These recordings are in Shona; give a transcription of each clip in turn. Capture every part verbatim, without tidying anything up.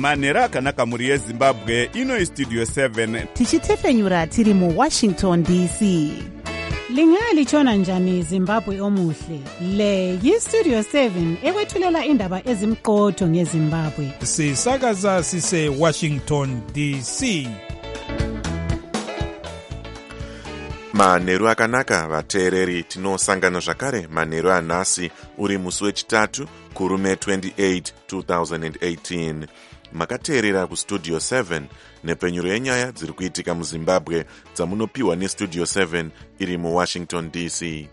manheru akanaka mhuri yezimbabwe. Ino Studio seven tichitefenyura tiri mu Washington D C. Lingalitshona njani Zimbabwe omuhle? Le yi Studio seven ekwethulela indaba ezimqotho ngeZimbabwe. Sisakaza sise Washington D C. Manheru akanaka vateereri, tinosangana zvakare manheru anhasi uri musi wechitatu kurume twenty-eight two thousand eighteen. Makateerera kustudio seven nepenyuro yenyaya dziri kuitika muZimbabwe dzamunopiwa nestudio seven iri muWashington D C.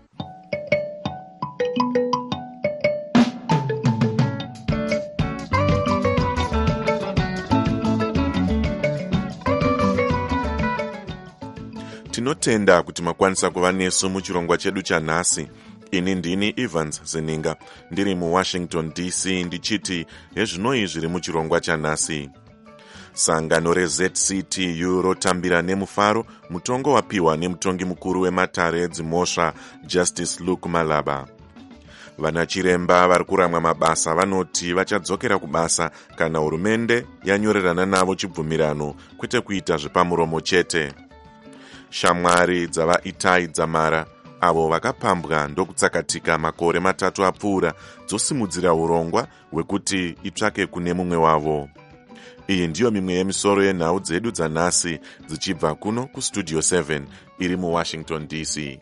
Tinotenda kuti makwanisa kuva nesu muchirongwa chedu chanhasi. Ini ndini Evans Zeninga, ndiri muWashington D C, ndichiti hezvinoi zviri muchirongwa chanhasi. Sangano reZ C T U rotambira nemufaro mutongo wapiwa nemutongi mukuru wematare edzimhosva Justice Luke Malaba. Vanachiremba vari kuramwa mabasa vanoti vachadzokera kubasa kana hurumende yanyorerana navo chibvumirano, kwete kuita zvepamuromo chete. Shamwari dzava Itai Dzamara, avo vakapambwa ndokutsakatika makore matatu apfuura, dzosimudzira urongwa hwekuti itsvake kune mumwe wavo. Iyi ndiyo mimwe yemisoro yenhau dzedu dzanhasi dzichibva kuno kustudio seven iri muWashington D C.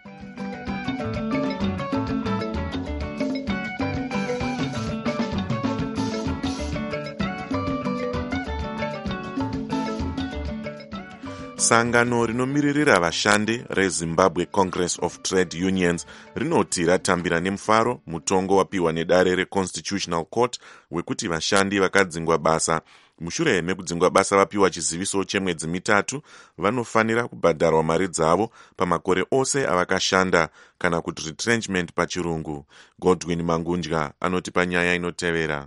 Sangano rinomiririra vashandi reZimbabwe Congress of Trade Unions rinoti ratambira nemufaro mutongo wapiwa nedare reConstitutional Court wekuti vashandi vakadzingwa basa mushure mekudzingwa basa vapiwa chiziviso chemwedzi mitatu vanofanira kubhadharwa mari dzavo pamakore ose avakashanda, kana kuti retrenchment pachirungu. Godwin Mangunja anoti panyaya inotevera.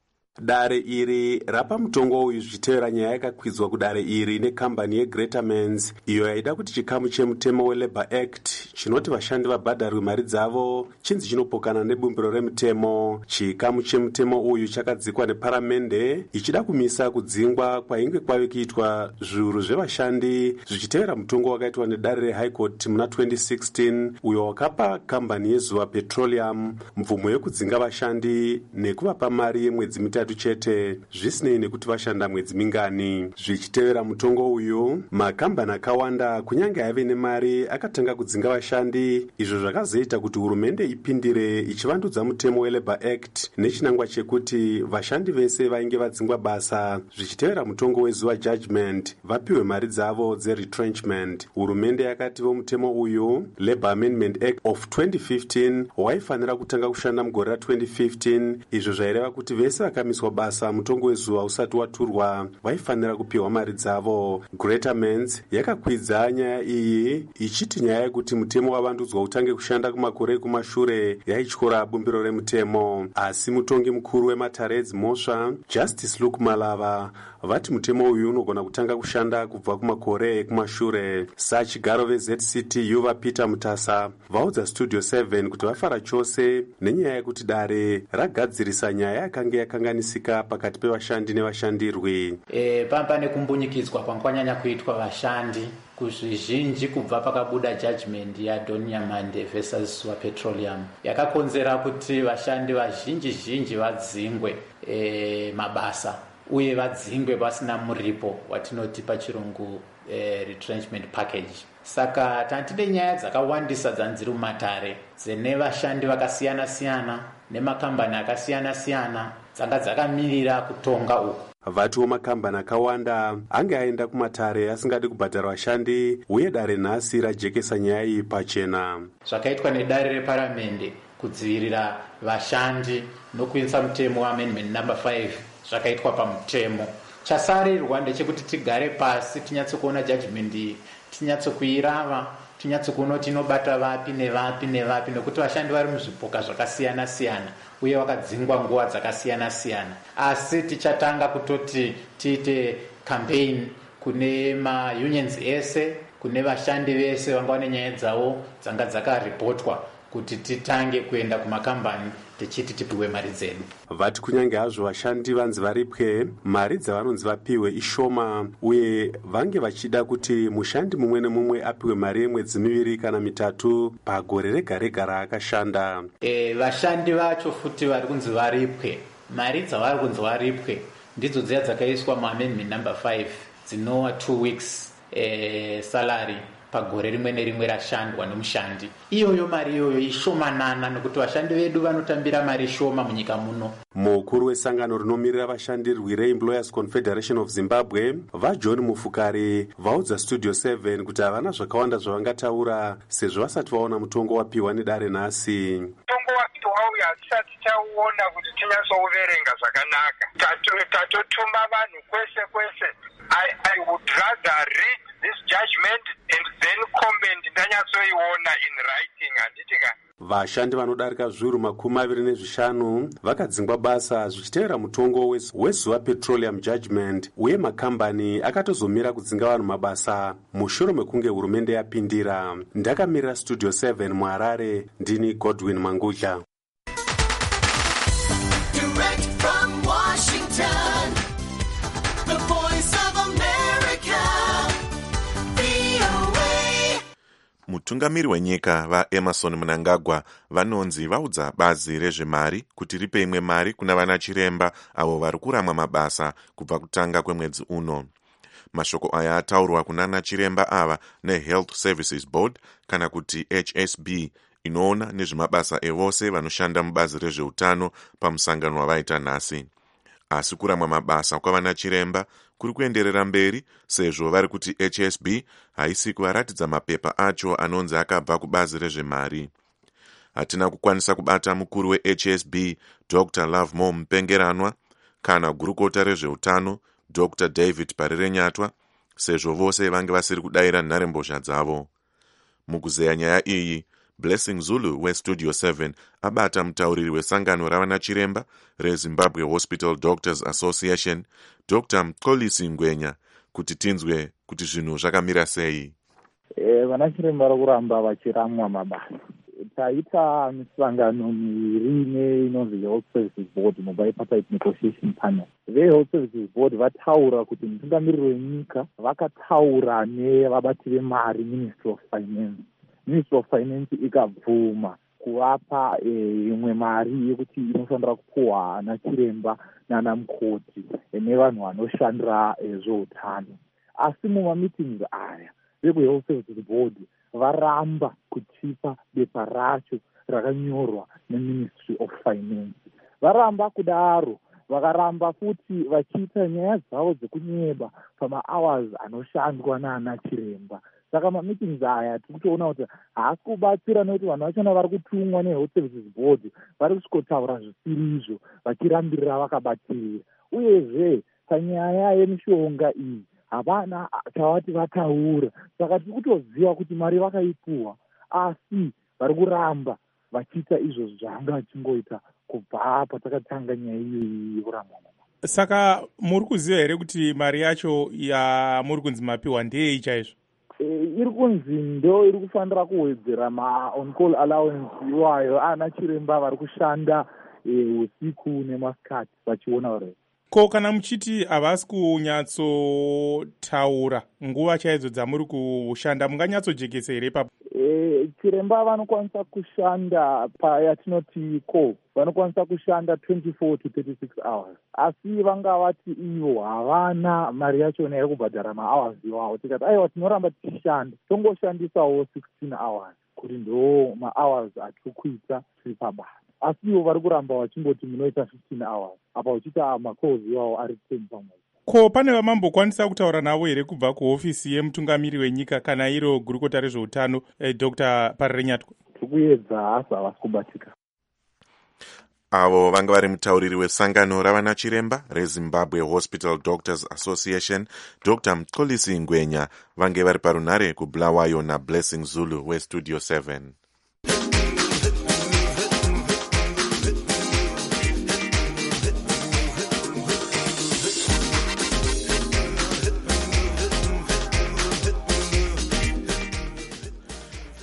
Dare iri rapa mutongo uyu zvichitevera nyaya yakakwidzwa kudare iri nekambani yeGreater Mens, iyo yaida kuti chikamu chemutemo weLabour Act chinoti vashandi vabhadharwe mari dzavo chinzi chinopokana nebumbiro remutemo. Chikamu chemutemo uyu chakadzikwa neparamende ichida kumisa kudzingwa kwainge kwave kuitwa zviuru zvevashandi zvichitevera mutongo wakaitwa nedare reHigh Court muna twenty sixteen, uyo wakapa kambani yeZuwa Petroleum mvumo yekudzinga vashandi nekuvapa mari yemwedzi mitatu chete, zvisinei nekuti vashanda mwedzi mingani. Zvichitevera mutongo uyu, makambani akawanda kunyange ave nemari akatanga kudzinga vashandi, izvo zvakazoita kuti hurumende ipindire ichivandudza mutemo weLabour Act nechinangwa chekuti vashandi vese vainge vadzingwa basa zvichitevera mutongo weZuwa Judgment vapiwe mari dzavo dzeretrenchment. Hurumende yakati vomutemo uyu, Labour Amendment Act of twenty fifteen, waifanira kutanga kushanda mugore ra twenty fifteen, izvo zvaireva kuti vese vakamiswa basa mutongo weZuwa usati waturwa vaifanira kupiwa mari dzavo. Greater Mens yakakwidza nyaya iyi ichiti nyaya yekuti mutemo wavandudzwa utange kushanda kumakore kumashure yaityora bumbiro remutemo, asi mutongi mukuru wematare edzimhosva Justice Luke Malava vati mutemo uyu unogona kutanga kushanda kubva kumakore ekumashure. Sachigaro veZ C T U vaPeter Mutasa vaudza Studio seven kuti vafara chose nenyaya yekuti dare ragadzirisa nyaya yakanga yakanganisika pakati pevashandi nevashandirwi. E, pamba nekumbunyikidzwa kwangwanyanya kuitwa vashandi kuzvizhinji kubva pakabuda judgment yaDonia Mande versus Zuwa Petroleum yakakonzera kuti vashandi vazhinji zhinji vadzingwe e, mabasa uye vadzingwe pasina muripo watinoti pachirungu e, retrenchment package. Saka tantine nyaya dzakawandisa dzanziri mumatare dzine vashandi vakasiyana siyana nemakambani akasiyana siyana dzanga dzakamirira kutonga uku. Vatiwo makambani akawanda ange aenda kumatare asingadi kubhadhara vashandi, uye dare nhasi rajekesa nyaya iyi pachena. Zvakaitwa nedare reparamende kudzivirira vashandi nokuisa mutemo waamendment number five zvakaitwa pamutemo. Chasarirwa ndechekuti tigare pasi tinyatsokuona judgment iyi, tinyatsokuirava, tinyatsokuona kuti inobata vapi nevapi nevapi, nekuti vashandi vari muzvipoka zvakasiyana siyana uye vakadzingwa nguva dzakasiyana siyana. Asi tichatanga kutoti tiite campaign kune maunions ese, kune vashandi vese vanga vane nyaya dzavo dzanga dzakaripotwa kuti titange kuenda kumakambani tichiti tipiwe mari dzedu. Vati kunyange hazvo vashandi vanzi varipwe, mari dzavanonzi vapiwe ishoma, uye vange vachida kuti mushandi mumwe nemumwe apiwe mari yemwedzi miviri kana mitatu pagore rega rega raakashanda. E, vashandi vacho futi vari kunzi varipwe, mari dzavari kunzi varipwe ndidzo dziya dzakaiswa muamendment number five dzinova two weeks e, salary pagore rimwe nerimwe rashandwa nemushandi. Iyoyo mari iyoyo ishomanana nekuti vashandi vedu vanotambira mari shoma munyika muno. Mukuru wesangano rinomirira vashandi rwire Employers Confederation of Zimbabwe, vaJohn Mufukari, vaudza Studio seven kuti havana zvakawanda zvavangataura sezvo vasati vaona mutongo wapiwa nedare nhasi. Mutongo wapiwa uyu hatisati tauona kuti tinyatsouverenga zvakanaka. Tatotuma vanhu kwese kwese. I, I would rather read this judgment and then comment ndanyatsoiona in writing. Handitika vashandi vanodarika zviuru makumi maviri nezvishanu vakadzingwa basa zvichitevera mutongo wezuva petroleum judgment, uye makambani akatozomira kudzinga vanhu mabasa mushure mekunge hurumende yapindira. Ndakamirira Studio seven muHarare, ndini Godwin Mangudya. Direct from Washington, the voice of America, V O A. Mutungamiri wenyika vaEmerson Mnangagwa vanonzi vaudza bazi rezvemari kuti ripe imwe mari kuna vana chiremba avo vari kuramwa mabasa kubva kutanga kwemwedzi uno. Mashoko aya ataurwa kunana chiremba ava neHealth Services Board kana kuti H S B inoona nezvemabasa evose vanoshanda mubazi rezveutano pamusangano wavaita nhasi. Asi kuramwa mabasa kwavana chiremba kuri kuenderera mberi sezvo vari kuti H S B haisi kuvaratidza mapepa acho anonzi akabva kubazi rezvemari. Hatina kukwanisa kubata mukuru weH S B Doctor Lovemore Mpengeranwa kana gurukota rezveutano Doctor David Parirenyatwa sezvo vose vange vasiri kudayira nharembozha dzavo. Mukuzeya nyaya iyi, Blessing Zulu weStudio seven abata mutauriri wesangano ravana chiremba reZimbabwe Hospital Doctors Association Doctor Mxolisi Ngwenya kuti tinzwe kuti zvinhu zvakamira sei. E, vana chiremba rokuramba vachiramwa mabasa. Taita misangano miviri inonzi Health Services Board mubipartite negotiation panel. VeHealth Services Board vataura kuti mutungamiriri wenyika vakataura nevabati vemari Ministry of Finance. Ministry of Finance ikabvuma kuvapa imwe e, mari yekuti inofanira kupuhwa ana chiremba nana mukoti nevanhu vanoshandira e, zveutano. Asi mumameetings aya vekuHealth Services Board varamba kuchipa bepa racho rakanyorwa neMinistry of Finance. Varamba kudaro, vakaramba futi vachiita nyaya dzavo dzekunyeba pama-hours anoshandwa naana chiremba. Saka mameetings aya tiri kutoona kuti haasi kubatsira nekuti vanhu vachona vari kutumwa neHealth Services Board vari kusvikotaura zvisirizvo vachirambirira vakabatirira. Uyezve panyaya yemishonga iyi havana chavati vataura, saka tiri kutoziva kuti mari vakaipuwa, asi vari kuramba vachiita izvo zvanga vachingoita kubva patakatanga nyaya iyoyi yekuramba. Saka muri kuziva here kuti mari yacho yamuri kunzi mapiwa ndeyei chaizvo? E, iri kunzi ndo iri kufanira kuwedzera ma-on-call allowance iwayo ana chiremba vari kushanda usiku e, nemasikati vachiona ure. Ko kana muchiti havasi kunyatsotaura nguva chaidzo dzamuri kushanda, munganyatsojekesa here ipapo? E, chiremba vanokwanisa kushanda payatinoti call, vanokwanisa kushanda twenty-four to thirty-six hours. Asi vanga vati ivo havana mari yachona yekubhadhara ma-hours iwawo. Tikati aiwa tinoramba tichishanda, tongoshandisawo sixteen hours kuti ndo ma-hours atiri kuita tiri pabasa. Asi ivo vari kuramba vachingoti munoita fifteen hours apa uchiita macalls iwawo ari ten pamwe. Ko pane vamambokwanisa kutaura navo here kubva kuhofisi yemutungamiri wenyika kana iro gurukota rezveutano eh, Doctor Parirenyatwa? Tiri kuedza asi havasi kubatika. Avo vanga vari mutauriri wesangano ravana chiremba reZimbabwe Hospital Doctors Association Doctor Mxolisi Ngwenya vange vari parunhare kuBulawayo naBlessing Zulu weStudio seven.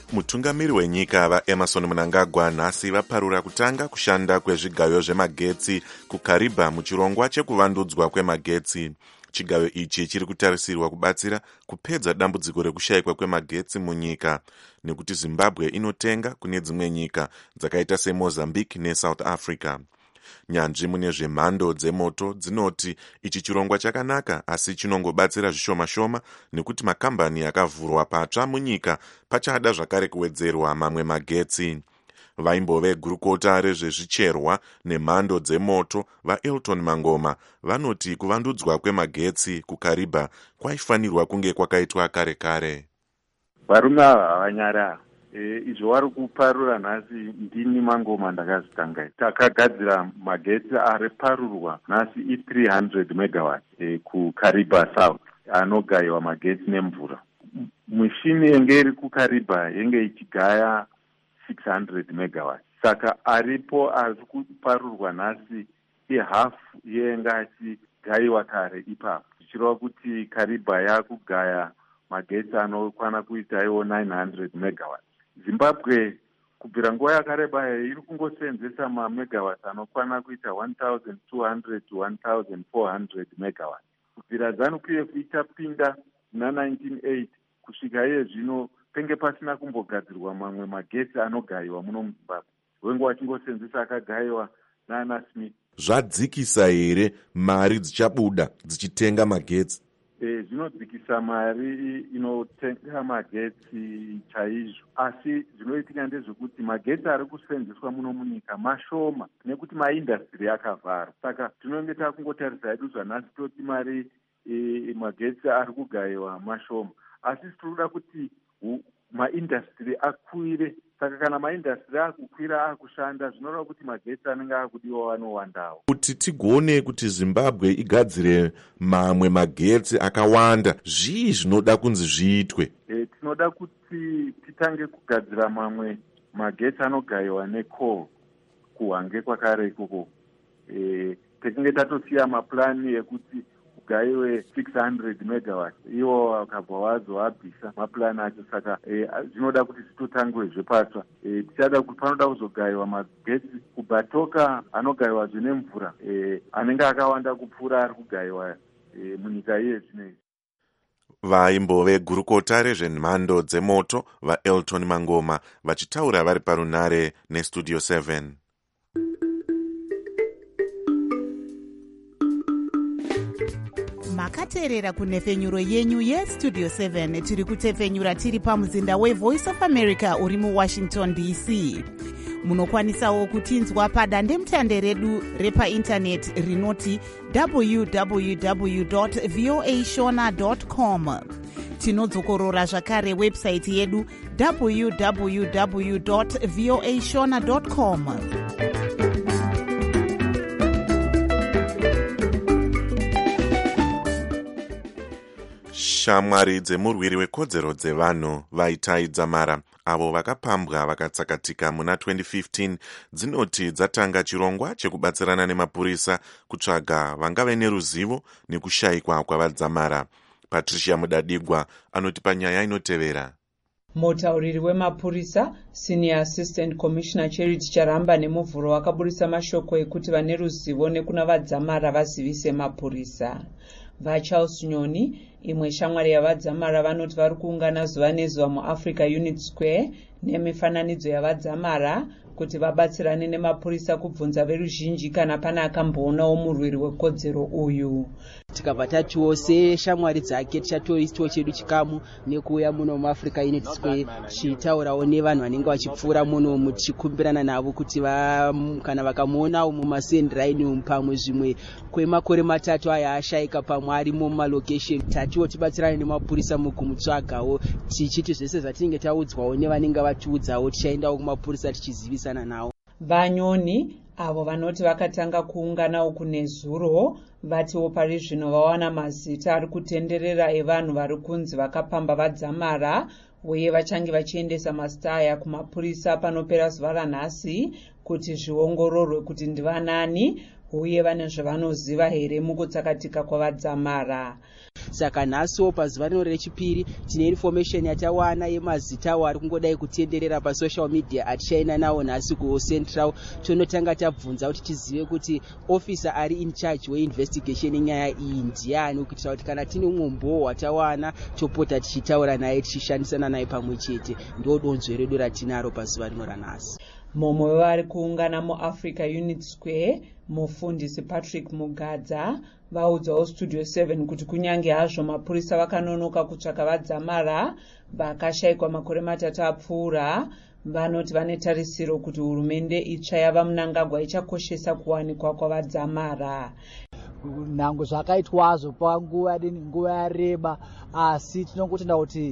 Mutungamiri wenyika vaEmerson Mnangagwa nhasi vaparura kutanga kushanda kwezvigayo zvemagetsi kuKariba muchirongwa chekuvandudzwa kwemagetsi. Chigayo ichi chiri kutarisirwa kubatsira kupedza dambudziko rekushayikwa kwemagetsi munyika, nekuti Zimbabwe inotenga kune dzimwe nyika dzakaita seMozambique neSouth Africa. Nyanzvi mune zvemhando dzemoto dzinoti ichi chirongwa chakanaka, asi chinongobatsira zvishoma-shoma nekuti makambani akavhurwa patsva munyika pachada zvakare kuwedzerwa mamwe magetsi. Vaimbove gurukota rezvezvicherwa nemhando dzemoto vaElton Mangoma vanoti kuvandudzwa kwemagetsi kuKariba kwaifanirwa kunge kwakaitwa kare kare. Varume ava havanyara. E, izvo vari kuparura nhasi ndini Mangoma ndakazitanga. Takagadzira magetsi ariparurwa nhasi i three hundred megawatt e, kuKariba South anogayiwa magetsi nemvura. Mishini yenge iri kuKariba yenge ichigaya six hundred megawatt. Saka aripo ari kuparurwa nhasi ihafu yenga achigayiwa kare ipapo. Zvichireva kuti Kariba yakugaya magetsi anokwana kuita iwo nine hundred megawatt. Zimbabwe kubvira nguva yakareba iri kungosenzesa mamegawatt anokwana kuita one thousand two hundred to one thousand four hundred megawatt. Kubvira ZANU-P F ichapinda na nineteen eighty kusvika iye zvino penge pasina kumbogadzirwa mamwe magetsi anogayiwa muno muZimbabwe. Wenguva achingosenzesa akagayiwa nana Smith. Zvadzikisa here mari dzichabuda dzichitenga magetsi? E, zvinodzikisa mari inotenga magetsi chaizvo, asi zvinoitika ndezvekuti magetsi ari kusenzeswa muno munyika mashoma nekuti maindastri akavhara. Saka tinenge takungotarisa hedu zvanhasi toti mari e, magetsi ari kugayiwa mashoma, asi tinoda kuti maindastri akwire. Saka kana maindastri akukwira akushanda, zvinoreva kuti magetsi anenge akudiwa anowandawo. Kuti tigone kuti Zimbabwe igadzire mamwe magetsi akawanda, zvii zvinoda kunzi zviitwe? E, tinoda kuti titange kugadzira mamwe magetsi anogayiwa necoal kuHwange kwakare ikoko. E, tekinge tatosiya maplani ekuti kugayiwe six hundred megawatt, iwo wakabva wazoabvisa maplani acho. Saka e, zvinoda kuti zvitotangwe zvepatsva. E, tichada kuti panoda kuzogayiwa magetsi kuBatoka anogayiwa zvine mvura, e, anenge akawanda kupfuura ari kugayiwa e, munyika iye zvino. Vaimbove gurukota rezvenhando dzemoto vaElton Mangoma vachitaura vari parunare neStudio seven. Makateerera kunhefenyuro yenyu yeStudio seven. Tiri kutefenyura tiri pamuzinda weVoice of America uri muWashington D C. Munokwanisawo kutinzwa padandemutande redu repaintaneti rinoti w w w dot voa shona dot com. Tinodzokorora zvakare website yedu w w w dot voa shona dot com. Shamwari dzemurwiri wekodzero dzevanhu Vaitai Dzamara avo vakapambwa vakatsakatika muna twenty fifteen dzinoti dzatanga chirongwa chekubatsirana nemapurisa kutsvaga vangave neruzivo nekushayikwa kwavadzamara. Patricia Mudadigwa anoti panyaya inotevera. Mutauriri wemapurisa Senior Assistant Commissioner Charity Charamba nemuvhuro wakaburisa mashoko ekuti vane ruzivo nekuna vadzamara vazivise mapurisa. VaCharles Nyoni, imwe shamwari yavadzamara, vanoti vari kuungana zuva nezuva muAfrica Unit Square nemifananidzo yavadzamara kuti vabatsirane nemapurisa kubvunza veruzhinji kana pana akamboonawo murwiri wekodzero uyu. Tikabva tatiwo seshamwari dzake tichatoisawo chedu chikamu nekuuya muno muAfrica Unit Square tichitaurawo nevanhu vanenge vachipfuura muno tichikumbirana navo kuti va, kana vakamuonawo mumasendiraini pamwe zvimwe kwemakore matatu aya ashayika pamwe arimo mumalokesheni, tatiwo tibatsirane nemapurisa mukumutsvagawo tichiti zvese zvatinenge taudzwawo nevanenge vatiudzawo tichaendawo kumapurisa tichizivisana nawo. Vanyoni avo vanoti vakatanga kuunganawo kunezuro vatiwo pari zvino vawana mazita ari kutenderera evanhu vari kunzi vakapamba vadzamara, uye vachange vachiendesa mazita aya kumapurisa panopera zuva ranhasi kuti zviongororwe kuti ndivanani uye vane zvavanoziva here mukutsakatika kwavadzamara. Saka nhasiwo pazuva rino rechipiri tine information yatawana yemazitawo ari kungodai kutenderera pasocial media atichaina nawo nhasi kucentral. Tonotanga tabvunza kuti tizive kuti officer ari in charge weinvestigation yenyaya iyi ndiani, kuitira kuti kana tine umwe umboo watawana topota tichitaura naye tichishandisana naye pamwe chete. Ndo donzvo redu ratinaro pazuva rino ranhasi. Mumwe wevari kuungana muAfrica Unit Square, mufundisi Patrick Mugadza, vaudzawo Studio seven kuti kunyange hazvo mapurisa vakanonoka kutsvaka vadzamara vakashayikwa makore matatu apfuura, vanoti vane tarisiro kuti hurumende itsva yava Mnangagwa ichakoshesa kuwanikwa kwavadzamara. Nhango zvakaitwazvo panguva dini nguva yareba, asi tinongotenda kuti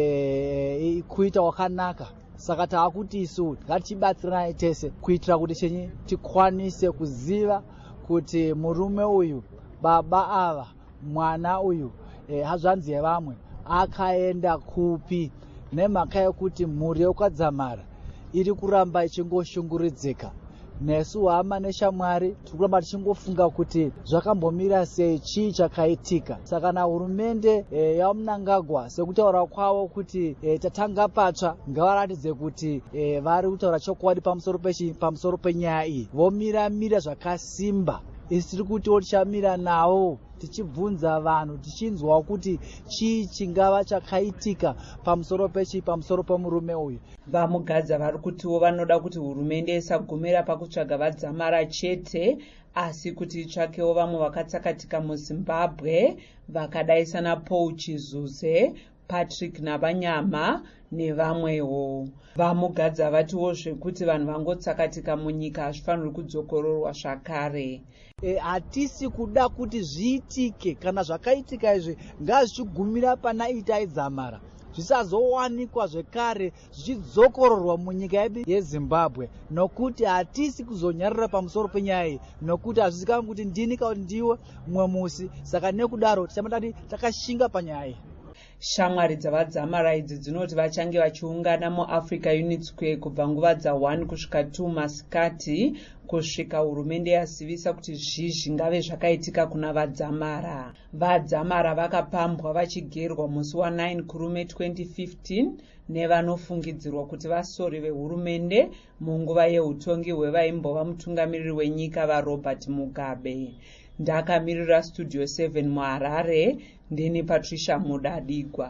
e, kuita wakanaka. Saka taakuti isu ngatibatsirane tese kuitira kuti chenye tikwanise kuziva kuti murume uyu, baba ava, mwana uyu, e, hazvanzi yevamwe akaenda kupi, nemhaka yekuti mhuri yokwadzamara iri kuramba ichingoshunguridzika. Nesu hama neshamwari tiri kuramba tichingofunga kuti zvakambomira sei, chii chakaitika. Saka na hurumende e, yaMnangagwa sekutaura kwavo kuti e, tatanga patsva ngavaratidze kuti e, vari kutaura chokwadi pamusoro pechi pamusoro penyaya iyi, vomira mira zvakasimba. Isi tiri kuti tichamira nawo tichibvunza vanhu tichinzwa kuti chii chingava chakaitika pamusoro pechi pamusoro pemurume uyu. Vamugadza vari kutiwo vanoda kuti hurumende isagumira pakutsvaga vadzamara chete, asi kuti itsvakewo vamwe vakatsakatika muZimbabwe vakadai sana Paul Chizuze, Patrick Nabanyama nevamwewo. Vamugadza vatiwo zvekuti vanhu vangotsakatika munyika hazvifaniri kudzokororwa zvakare. E, hatisi kuda kuti zviitike, kana zvakaitika izvi ngazvichigumira pana Itai Dzamara, zvisazowanikwa zvekare zvichidzokororwa munyika yedu yeZimbabwe, nokuti hatisi kuzonyarira pamusoro penyaya iyi, nokuti hazvizikanwi kuti ndini kana kuti ndiwe mumwe musi. Saka nekudaro tichamati takashinga panyaya iyi. Shamwari dzavadzamara idzi dzinoti vachange vachiungana muAfrica Unit Square kubva nguva dza one kusvika two masikati kusvika hurumende yazivisa kuti zvizvi ngave zvakaitika kuna vadzamara. Vadzamara vakapambwa vachigerwa musi wa nine kurume twenty fifteen nevanofungidzirwa kuti vasori vehurumende munguva yeutongi hwevaimbova mutungamiriri wenyika vaRobert Mugabe. Ndakamirira Studio seven muHarare, ndini Patricia Mudadigwa.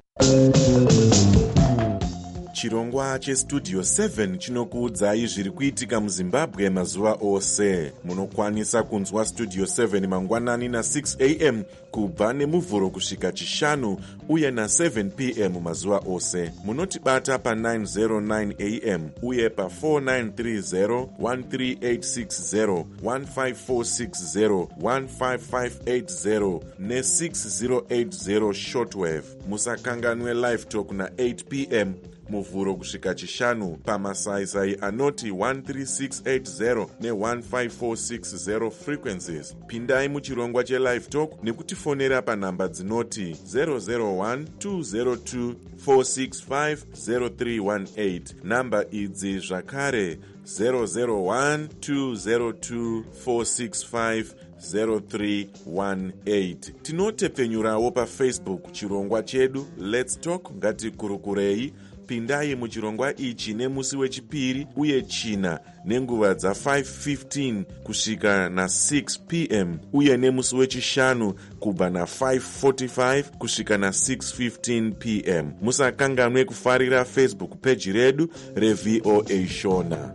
Chirongwa chestudio seven chinokuudzai zviri kuitika muZimbabwe mazuva ose. Munokwanisa kunzwa Studio seven mangwanani na six a m kubva nemuvhuro kusvika chishanu uye na seven p m mazuva ose. Munotibata pa nine oh nine a m uye pa four nine three zero, one three eight six zero, one five four six zero, one five five eight zero ne six zero eight zero shortwave. Musakanganwe live talk na eight p m muvhuro kusvika chishanu pamasaisai anoti one three six eight zero ne one five four six zero frequencies. Pindai muchirongwa chelive talk nekutifonera panhamba dzinoti zero zero one two zero two four six five zero three one eight. Namba idzi zvakare zero zero one two zero two four six five zero three one eight. Tinotepfenyurawo paFacebook chirongwa chedu Let's Talk Ngatikurukurei. Pindai muchirongwa ichi nemusi wechipiri uye china nenguva dza five fifteen kusvika na six p m uye nemusi wechishanu kubva na five forty-five kusvika na six fifteen p m. Musakanganwe kufarira Facebook page redu reV O A Shona.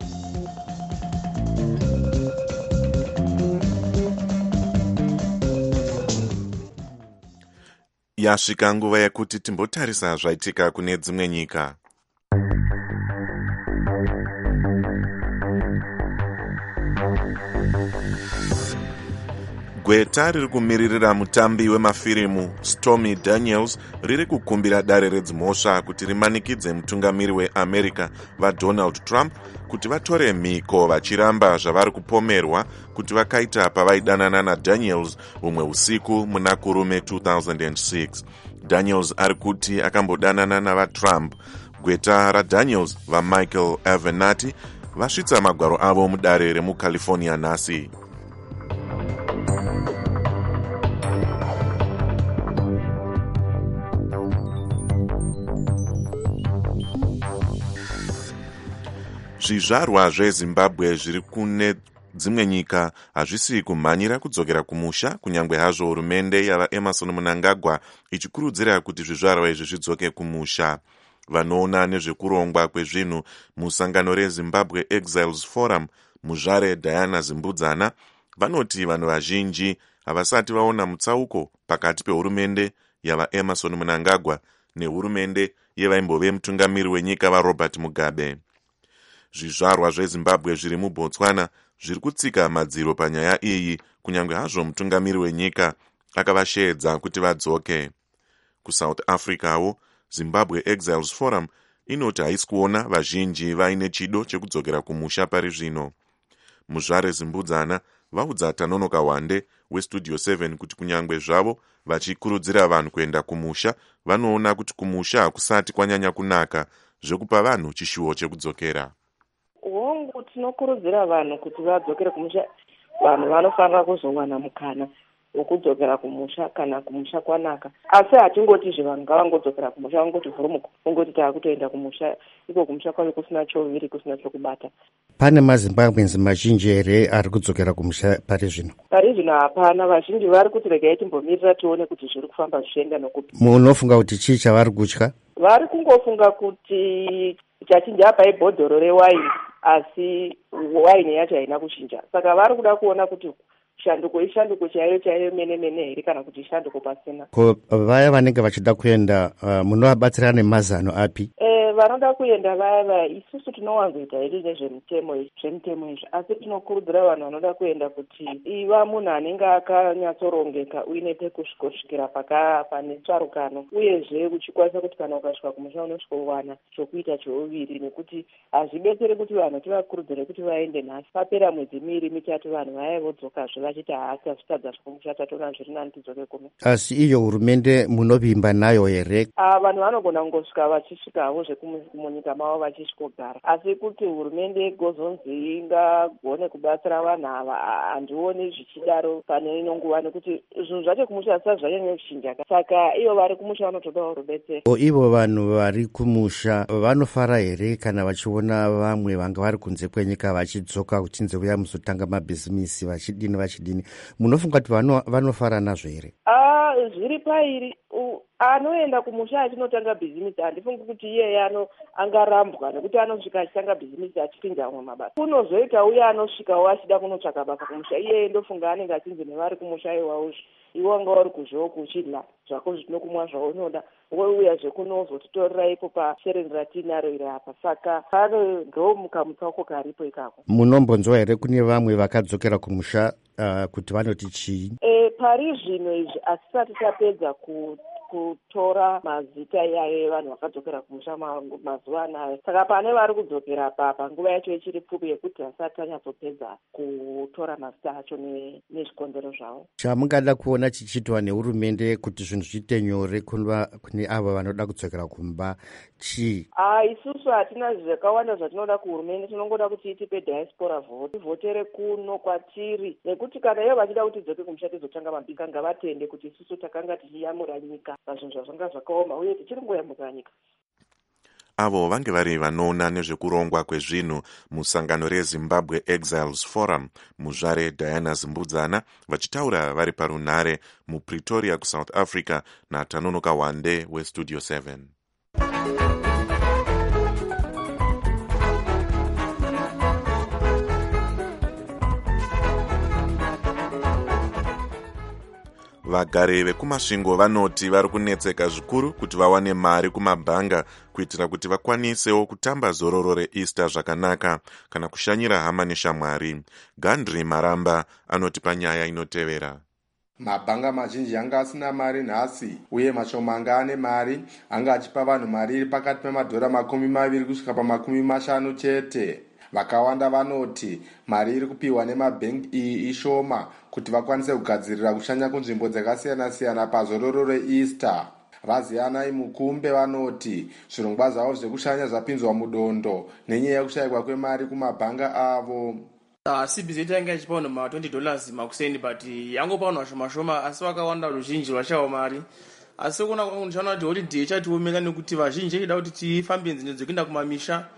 Yasvika nguva yekuti timbotarisa zvaitika kune dzimwe nyika. Gweta riri kumiririra mutambi wemafirimu Stormy Daniels riri kukumbira dare redzimhosva kuti rimanikidze mutungamiri weAmerica vaDonald Trump kuti vatore mhiko vachiramba zvavari kupomerwa kuti vakaita pavaidanana naDaniels umwe usiku muna kurume two thousand six. Daniels ari kuti akambodanana navaTrump. Gweta raDaniels vaMichael Avenatti vasvitsa magwaro avo mudare remuCalifornia nhasi. Zvizvarwa zveZimbabwe zviri kune dzimwe nyika hazvisi kumhanyira kudzokera kumusha, kunyange hazvo hurumende yavaEmerson Mnangagwa ichikurudzira kuti zvizvarwa izvi zvidzoke kumusha. Vanoona nezvekurongwa kwezvinhu musangano reZimbabwe Exiles Forum, muzvare Diana Zimbudzana, vanoti vanhu vazhinji havasati vaona mutsauko pakati pehurumende yavaEmerson Mnangagwa nehurumende yevaimbove mutungamiri wenyika vaRobert Mugabe. Zvizvarwa zveZimbabwe zviri muBotswana zviri kutsika madziro panyaya iyi, kunyange hazvo mutungamiri wenyika akavasheedza kuti vadzoke. KuSouth Africawo, Zimbabwe Exiles Forum inoti haisi kuona vazhinji vaine chido chekudzokera kumusha pari zvino. Muzvare Zimbudzana vaudza Tanonoka Wande weStudio seven kuti kunyange zvavo vachikurudzira vanhu kuenda kumusha, vanoona kuti kumusha hakusati kwanyanya kunaka zvekupa vanhu chishuwo chekudzokera. Hongu tinokurudzira vanhu kuti vadzokere kumusha. Vanhu vanofanira kuzowana mukana wekudzokera kumusha kana kumusha kwanaka. Asi hatingotizve vanhu ngavangodzokera kumusha vangoti vhurumuko ungoti taakutoenda kumusha, iko kumusha kwavo kusina choviri, kusina chokubata. Pane maZimbabwenzi mazhinji here ari kudzokera kumusha pari zvino? Pari zvino hapana, vazhinji vari kuti regai timbomirira tione kuti zviri kufamba zvichienda nokupi. Munofunga kuti chii chavari kutya? Vari kungofunga kuti chachinja apa ibhodhoro rewaini, asi waini yacho haina kuchinja. Saka vari kuda kuona kuti shanduko ishanduko chaiyo chaiyo mene mene here kana kuti ishanduko pasina. Ko vaya vanenge vachida kuenda uh, munovabatsira nemazano api? Eh, vanoda kuenda vaya vaya isusu tinowanzoita hedu nezvemutemo zvemutemo izvi, asi tinokurudzira vanhu vanoda kuenda kuti iva munhu anenge akanyatsorongeka uine pekusvikosvikira paka pane tsvarukano, uyezve uchikwanisa kuti kana ukasvika kumusha unosvika uwana chokuita cheuviri, nekuti hazvibetsere kuti vanhu tivakurudzire kuti vaende nhasi papera mwedzi miviri mitatu vanhu vaya vodzokazve vachiti haasi zvitadza zvekumusha tatona zviri nani tidzoke kuno. Asi iyo hurumende munovimba nayo here? Ah, vanhu vanogona kungosvika vachisvikawo zvekumunyika mavo vachisvikogara, asi kuti hurumende igozonzi ingagone kubatsira vanhu ava handioni zvichidaro pane ino nguva, nekuti zvinhu zvacho kumusha hasati zvanyanya kuchinja. Saka iyo vari kumusha vanotodawo rubetsero. Ivo vanhu vari kumusha vanofara here kana vachiona vamwe vanga vari kunze kwenyika vachidzoka kuchinze uya muzotanga mabhizimisi vachidini vachidini, munofunga kuti vanofara nazvo here? Ah, zviri pairi. Anoenda kumusha achinotanga bhizimisi handifungi kuti iye ano angarambwa, nekuti anosvika achitanga bhizimisi achipinda amwe mabasa. Kunozoita uye anosvikawo achida kunotsvaka basa kumusha, iye ndofunga anenge achinzi nevari kumusha iwawo iwo anga uri kuzvewo kuchidla zvako zvinokumwa zvaunoda, wouya zvekunozotitorera ipo pashereni ratinaro iri apa. Saka pano ndo mukamutsauko karipo ikako. Munombonzwa here kune vamwe vakadzokera kumusha uh, kuti vanoti chii? E, pari zvino izvi asisati tapedza ku kutora mazita iyayo vanhu vakadzokera kumusha mazuva anayo. Saka pane vari kudzokera papa nguva yacho ichiri pfupi yekuti hasati tanyatsopedza kutora mazita acho nezvikonzero zvavo. Chamungada kuona chichitwa nehurumende kuti zvinhu zviite nyore kune ava vanoda kudzokera kumba chii? Ah, isusu hatina zvakawanda zvatinoda kuhurumende, tinongoda kuti itipe diaspora vote, votere kuno kwatiri, nekuti kana iyo vachida kuti idzoke kumusha tizotanga mabika ngavatende kuti isusu takanga tichiyamura nyika pazvinhu zvazvanga zvakaoma uye tichiri ngoyamura nyika. Avo vange vari vanoona nezvekurongwa kwezvinhu musangano reZimbabwe Exiles Forum, muzvare Diana Zimbudzana vachitaura vari parunhare muPretoria kuSouth Africa naTanonoka Wande weStudio seven. Vagari vekumasvingo vanoti vari kunetseka zvikuru kuti vawane mari kumabhanga kuitira kuti vakwanisewo kutamba zororo reEaster zvakanaka kana kushanyira hama neshamwari. Gandri Maramba anoti panyaya inotevera. Mabhanga mazhinji anga asina mari nhasi, uye mashoma anga ane mari anga achipa vanhu mari iri pakati pemadhora makumi maviri kusvika pamakumi mashanu chete. Vakawanda vanoti mari iri kupiwa nemabhengi iyi ishoma kuti vakwanise kugadzirira kushanya kunzvimbo dzakasiyana siyana pazororo reEaster. Vazianai Mukumbe vanoti zvirongwa zvavo zvekushanya zvapinzwa mudondo nenyaya yekushayikwa kwemari kumabhanga avo. Uh, C B Z yanga ichipa ma twenty dollars makuseni, but yangopa vanhu vashoma shoma, asi vakawanda ruzhinji rwashawa mari. Asi kuna ndichaona kuti holiday chatiomeka nekuti vazhinji ida kuti tifambe nzendo dzekuenda kumamisha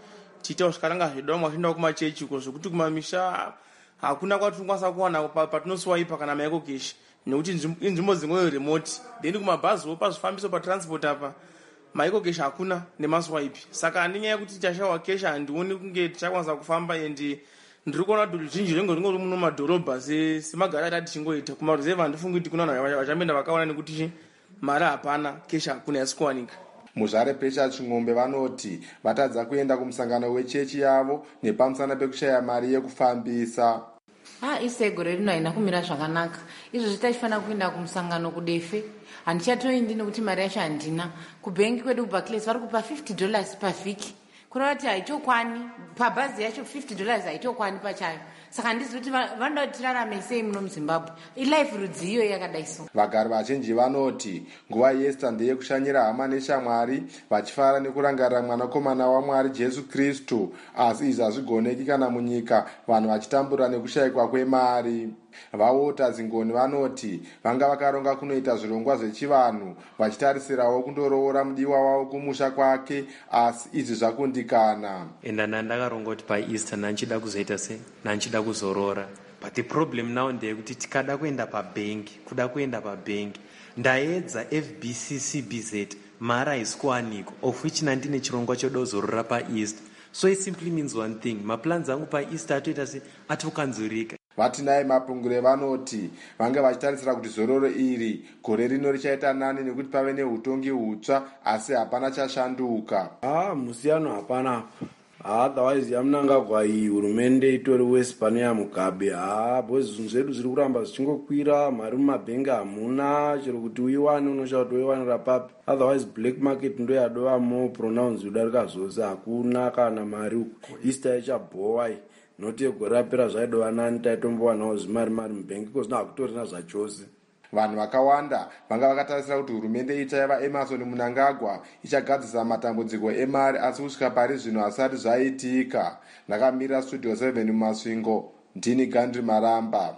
tiita zvikaranga zvedamwa zvinda kumachechi uko zvokuti kumamisha hakuna kwatinokwanisa kuwana patinoswaipa kana maiko keshi nekuti inzvimbo dzimweyo remoti then kumabhaziwo pazvifambiso patransport apa maiko keshi hakuna nemaswaipi saka nenyaya yekuti tichashawa keshi handioni kunge tichakwanisa kufamba endi ndiri kuona kuti ruzhinji rwenge ringori muno madhorobha semagara ati atichingoita kumaruzevha handifungi kuti kuna vanhu vachamboenda vakaona nekuti mari hapana keshi hakuna yasi kuwanika. muzvare pesha ching'ombe vanoti vatadza kuenda kumusangano wechechi yavo nepamusana pekushaya mari yekufambisa. ha ise gore rino haina kumira zvakanaka izvozvi tachifanira kuenda kumusangano kudefe handichatoendi nekuti mari yacho handina kubhengi kwedu kubarclays vari kupa fifty dollars pavhiki kureva kuti haitokwani pabhazi yacho fifty dollars haitokwani pachayo saka handizi kuti vanoda kuti tirarame sei muno muzimbabwe ilife rudziyo yakadai so. vagari vazhinji vanoti nguva yeSta ndeyekushanyira hama neshamwari vachifara nekurangarira mwanakomana waMwari Jesu Kristu, asi izvi hazvigoneki kana munyika vanhu vachitambura nekushayikwa kwemari. vaota zingoni vanoti vanga vakaronga kunoita zvirongwa zvechivanhu vachitarisirawo kundoroora mudiwa wavo kumusha kwake, asi izvi zvakundikana. enda ndandakaronga kuti paEaster nanchida kuzoita se nanchida kuzorora, but the problem now ndeyekuti tikada kuenda pabhengi kuda kuenda pabhengi ndaedza F B C C B Z mari haisi kuwanikwa, of which nandine chirongwa choda kuzorora paEaster. So it simply means one thing, maplans angu paEaster atoita se atokanzurika. vatinai mapungure vanoti vanga vachitarisira kuti zororo iri gore rino richaita nani nekuti pave neutongi hutsva, asi hapana chashanduka. ah musiyano hapana. ah otherwise yamunangagwa iyi hurumende itori wese pane yamugabe. ah bozi zvinhu zvedu zviri kuramba zvichingokwira, mari mumabhengi hamuna, chero kuti uiwane unoshaura kuti uiwanira papi. otherwise black market ndo yadova more pronounced kudarika zvose, hakuna kana mari uku. Easter ichabhowa iyi noti yegore rapera zvaidova nani taitombowana zvimari mari mubhengi ko zvino hakutorina zvachose. vanhu vakawanda vanga vakatarisira kuti hurumende itsva yava Emerson Mnangagwa ichagadzisa matambudziko emari, asi kusvika pari zvino hasati zvaitika. Ndakamira studio seven mumasvingo, ndini Gandri Maramba.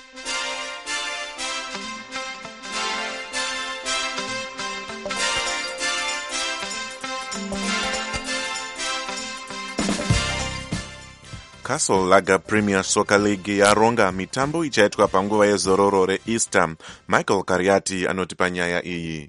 Castle Lager Premier Soccer League yaronga mitambo ichaitwa panguva yezororo reEaster. Michael Kariati anoti panyaya iyi.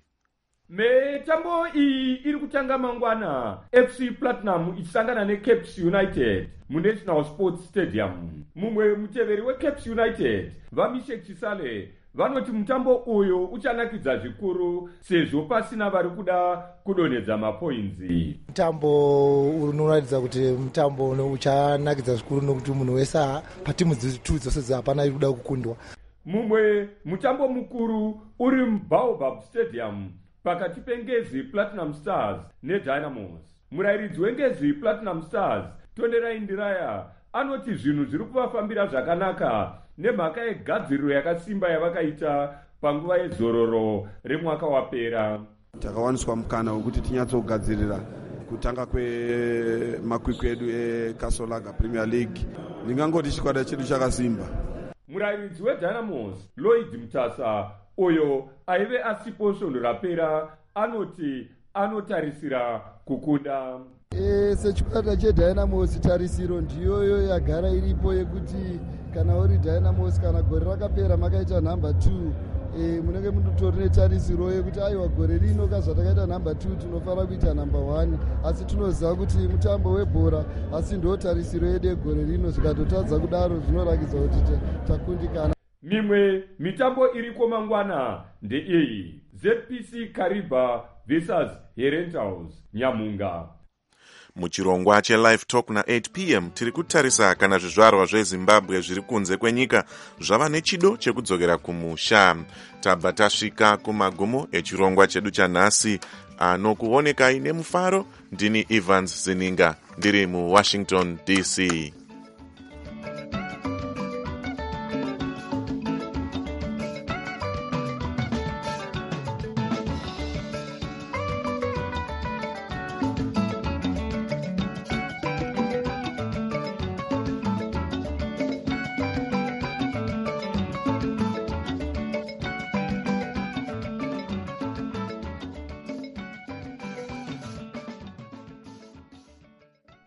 Mitambo iyi iri kutanga mangwana, F C Platinum ichisangana neCapes United muNational Sports Stadium. Mumwe muteveri weCapes United, Vamishek Chisale, vanoti mutambo uyo uchanakidza zvikuru sezvo pasina vari kuda kudonedza mapoinzi. Mutambo unoratidza kuti mutambo uchanakidza zvikuru nokuti munhu wese patimu dzitatu dzose hapana iri kuda kukundwa. Mumwe mutambo mukuru uri muBaobab Stadium pakati pengezi Platinum Stars neDynamos. Murayiridzi wengezi Platinum Stars Tonderai Ndiraya anoti zvinhu zviri kuvafambira zvakanaka nemhaka yegadziriro yakasimba yavakaita panguva yezororo remwaka wapera. Takawaniswa mukana wekuti tinyatsogadzirira kutanga kwemakwikwi edu eCastle Lager Premier League. Ndingangoti chikwata chedu chakasimba. Murayiridzi weDynamos Lloyd Mutasa uyo aive asipo svondo rapera anoti anotarisira kukunda. E, sechikwata cheDynamos tarisiro ndiyoyo yagara iripo yekuti kana uri Dynamos kana gore rakapera makaita number two, e, munenge munotori netarisiro yekuti aiwa gore rino kazvatakaita number two tinofanira kuita number one, asi tinoziva kuti mutambo webhora, asi ndo tarisiro yedu yegore rino. Zvikatotadza kudaro zvinorakidza kuti takundikana. Mimwe mitambo iriko mangwana ndeiyi: Z P C Kariba versus Herentals Nyamunga. Muchirongwa cheLive Talk na eight p m tiri kutarisa kana zvizvarwa zveZimbabwe zviri kunze kwenyika zvava nechido chekudzokera kumusha. Tabva tasvika kumagumo echirongwa chedu chanhasi, anokuonekai nemufaro. Ndini Evans Zininga ndiri muWashington D C.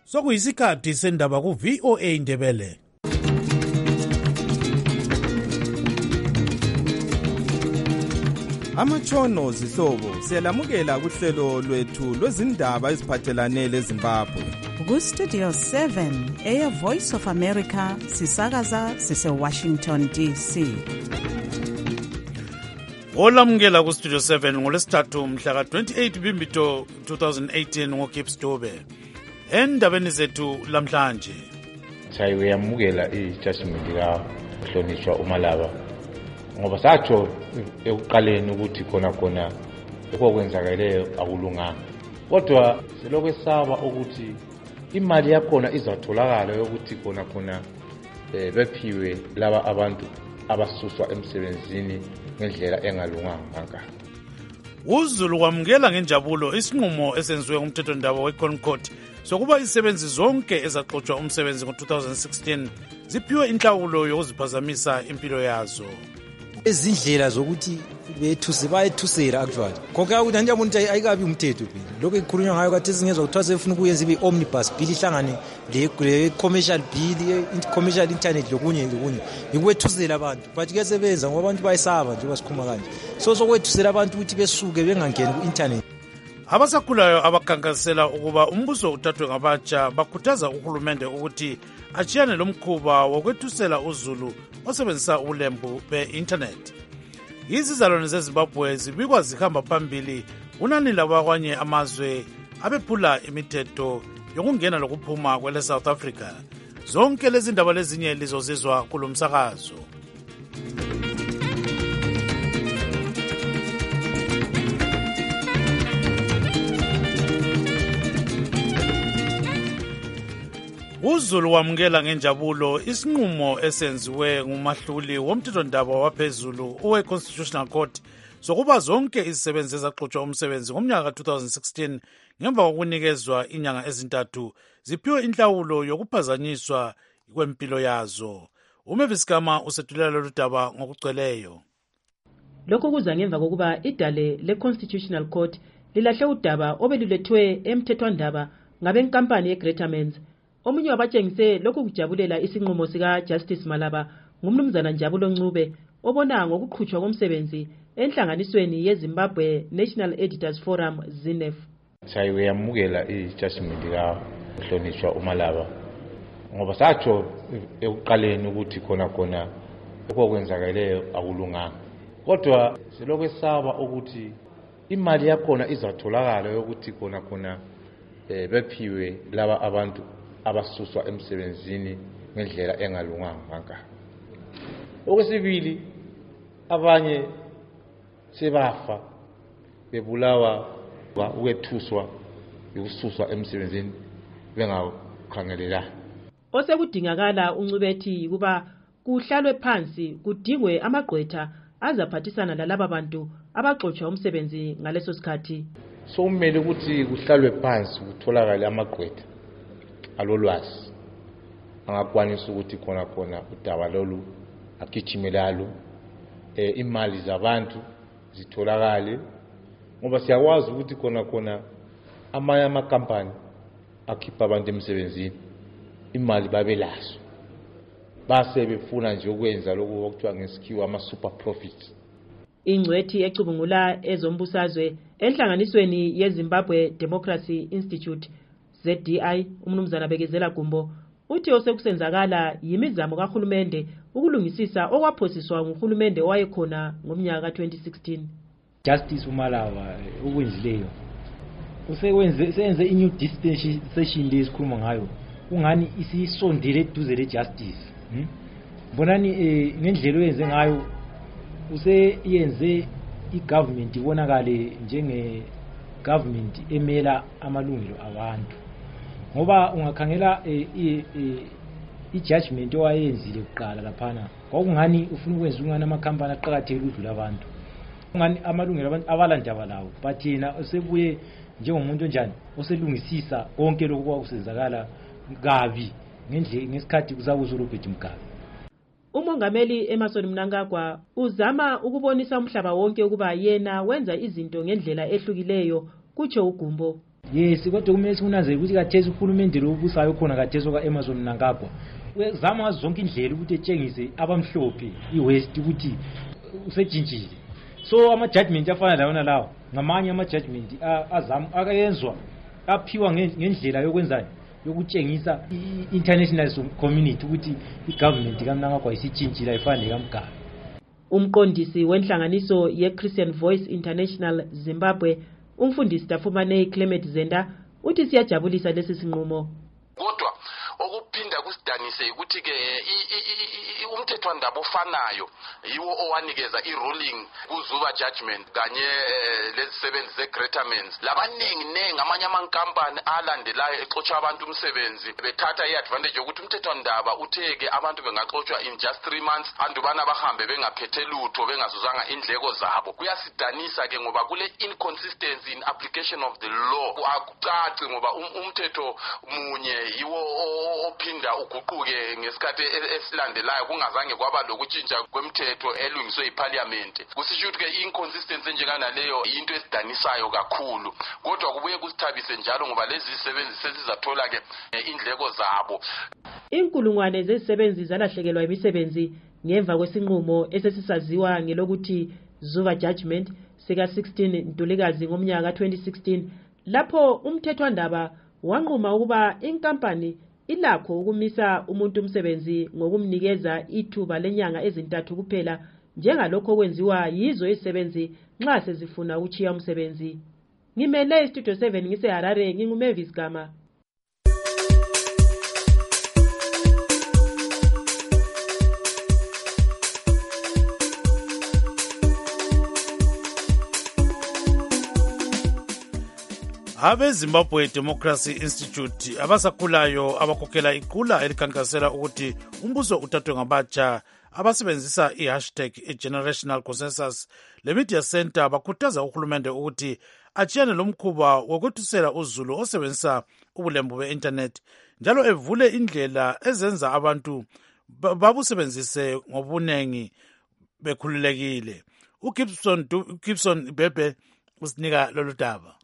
sokuyisikhathi sendaba ku-V O A Ndebele. Amatshono zihlobo siyalamukela kuhlelo lwethu lwezindaba eziphathelane leZimbabwe. Ku-Studio seven eya Voice of America sisakaza sise-Washington D C. Olamukela ku-Studio seven ngolesithathu mhla ka-twenty-eight Bimbito twenty eighteen ngoGibbs Dube. Endabeni zethu lamhlanje. Sayi uyamukela i-judgment kahlonishwa uMalaba. Ngoba satsho ekuqaleni ukuthi khona khona ekwenzakaleleyo akulunganga. Kodwa selokhu esaba ukuthi imali yakhona izatholakala yokuthi khona khona bephiwe laba abantu abasuswa emsebenzini ngendlela engalunganga. uZulu kwamukela ngenjabulo isinqumo esenziwe umthethondaba weConcord sokuba izisebenzi zonke ezaxotsha umsebenzi ngo-twenty sixteen ziphiwe inhlawulo yokuziphazamisa impilo yazo. Izindlela zokuthi bethuse bayethusela actually konke ukuthi nje umuntu ayikabi umthetho phela lokho ikhulunywa ngayo kathi singezwe kuthiwa sefuna ukuyenza ibe omnibus bill ihlangane le commercial bill commercial internet lokunye lokunye ikwethusela abantu but kuyasebenza ngoba abantu bayisaba nje basikhuma kanje so sokwethusela abantu ukuthi besuke bengangeni ku internet. Abasakhulayo abakhankasela ukuba umbuso uthathwe ngabatsha bakhuthaza uhulumende ukuthi achiyane lomkhuba wokwethusela uZulu osebenzisa ulembu be-internet. Izizalwane zeZimbabwe zibikwa zihamba phambili kunani labakwanye amazwe abephula imithetho yokungena lokuphuma kwele South Africa. Zonke lezi ndaba lezinye lizozizwa kulomsakazo. uZulu wamukela ngenjabulo isinqumo esenziwe ngumahluli womthethondaba waphezulu owe-Constitutional Court sokuba zonke izisebenzi ezaxotsha umsebenzi ngomnyaka ka-twenty sixteen ngemva kokunikezwa inyanga ezintathu ziphiwe inhlawulo yokuphazanyiswa kwempilo yazo. uMavis Gama usethulela lolu daba ngokugcweleyo. Lokho kuza ngemva kokuba idale le-Constitutional Court lilahle udaba obelulethwe emthethwandaba ngabenkampani ye-Greatermans. Omunye wabatshengise lokhu kujabulela isinqumo sika Justice Malaba ngumnumzana Njabulo Ncube obona ngokuqhutshwa komsebenzi enhlanganisweni yeZimbabwe National Editors Forum Z N E F. Sayi uyamukela i-judgment kahlonishwa uMalaba. Ngoba satsho ekuqaleni ukuthi khona khona ekwenzakaleleyo akulunganga. Kodwa selokhu esaba ukuthi imali yakhona izatholakala yokuthi khona khona bephiwe laba abantu abasuswa emsebenzini ngendlela engalunganga. Okwesibili abanye sebafa bebulawa ukwethuswa yokususwa emsebenzini bengakhangelelanga. Osekudingakala uNcubethi kuba kuhlalwe phansi kudingwe amagqwetha azaphathisana lalaba bantu abaxotsha umsebenzi ngaleso sikhathi. So kumele ukuthi kuhlalwe phansi kutholakale amagqwetha alolwazi angakwanisa ukuthi khona khona udaba lolu agijimelayo eh imali zabantu zitholakale ngoba siyakwazi ukuthi khona khona amanye amakampani akhipha abantu emsebenzini imali babelazo base befuna nje ukwenza lokho okuthiwa ngesikhiwa ama super profits. Ingcwethi ecubungula ezombusazwe enhlanganisweni yeZimbabwe Democracy Institute Z D I umnumzana Bekezela Gumbo uthi osekusenzakala yimizamo kahulumende ukulungisisa okwaphosiswa nguhulumende owayekhona ngomnyaka twenty sixteen. Justice uMalaba ukwenzileyo usewenze senze inew dispensation lesikhuluma ngayo ungani isisondele eduze le justice. Mbonani ngendlela oyenze ngayo useyenze igovernment ibonakale njenge government emela amalungelo abantu. Ngoba ungakhangela i-judgment owayenzile kuqala laphana kwakungani ufuna ukwenza ungani amakhampani aqhakathekile udlula abantu ungani amalungelo abantu abalandaba lawo but yena osebuye njengomuntu onjani oselungisisa konke lokho kwakusenzakala kabi ngendlela ngesikhathi kuzakuzo Robert Mugabe. Umongameli Emmerson Mnangagwa uzama ukubonisa umhlaba wonke ukuba yena wenza izinto ngendlela ehlukileyo kutsho uGumbo. yes kodwa kumele sikunanzele ukuthi kathesi uhulumende lo obusayo khona kathesi oka-Amazon Mnangagwa uzama ngazo zonke indlela ukuthi etshengise abamhlophe i-West ukuthi usejintshile. So ama-judgment afana lawona lawo ngamanye ama-judgment azama akayenzwa aphiwa ngendlela yokwenzani yokutshengisa i-international community ukuthi i-government kaMnangagwa isitshintshile ayifani nekamgaba. Umqondisi wenhlanganiso ye-Christian Voice International Zimbabwe umfundisi Tafumane Clement Zenda uthi siyajabulisa lesi sinqumo. Kodwa okuphinda kusidanise ukuthi ke umthethwandaba ofanayo yiwo owanikeza i-ruling kuzuba judgment kanye lezisebenzi ze-Greatermans. Labaningi nengi amanye amankampani alandelayo exotsha abantu umsebenzi bethatha i-advantage yokuthi umthethwandaba utheke abantu bengaxotshwa in just three months andubana bahambe bengaphethe lutho bengazuzanga indleko zabo. Kuyasidanisa ke ngoba kule inconsistency in application of the law. Akucaci ngoba umthetho munye yiwo ophinda uguquke ngesikhathi esilandelayo kungazange kwaba lokutshintsha kwemthetho elungiswe iParliament. Kusisho ukuthi ke inconsistency njengana leyo into esidanisayo kakhulu, kodwa kubuye kusithabise njalo ngoba lezi zisebenzi sezizathola ke indleko zabo. Inkulungwane zezisebenzi zalahlekelwa imisebenzi ngemva kwesinqumo esesisaziwa ngelokuthi Zuba Judgment sika sixteen Ntulikazi ngomnyaka twenty sixteen lapho umthethwandaba wanquma ukuba inkampani ilakho ukumisa umuntu umsebenzi ngokumnikeza ithuba lenyanga ezintathu kuphela njengalokho okwenziwa yizo izisebenzi nxa sezifuna ukuchiya umsebenzi. Ngimele istudio seven ngise Harare nginguMavis Gama. Abe Zimbabwe Democracy Institute abasakhulayo abakhokhela iqula elikhankasela ukuthi umbuso uthathwe ngabatsha abasebenzisa i-hashtag i-generational consensus le media center bakhuthaza uhulumende ukuthi achiyane lomkhuba wokwethusela uzulu osebenzisa ubulembu be-internet njalo evule indlela ezenza abantu babusebenzise ngobunengi bekhululekile. uGibson Gibson Bebe usinika lolu daba.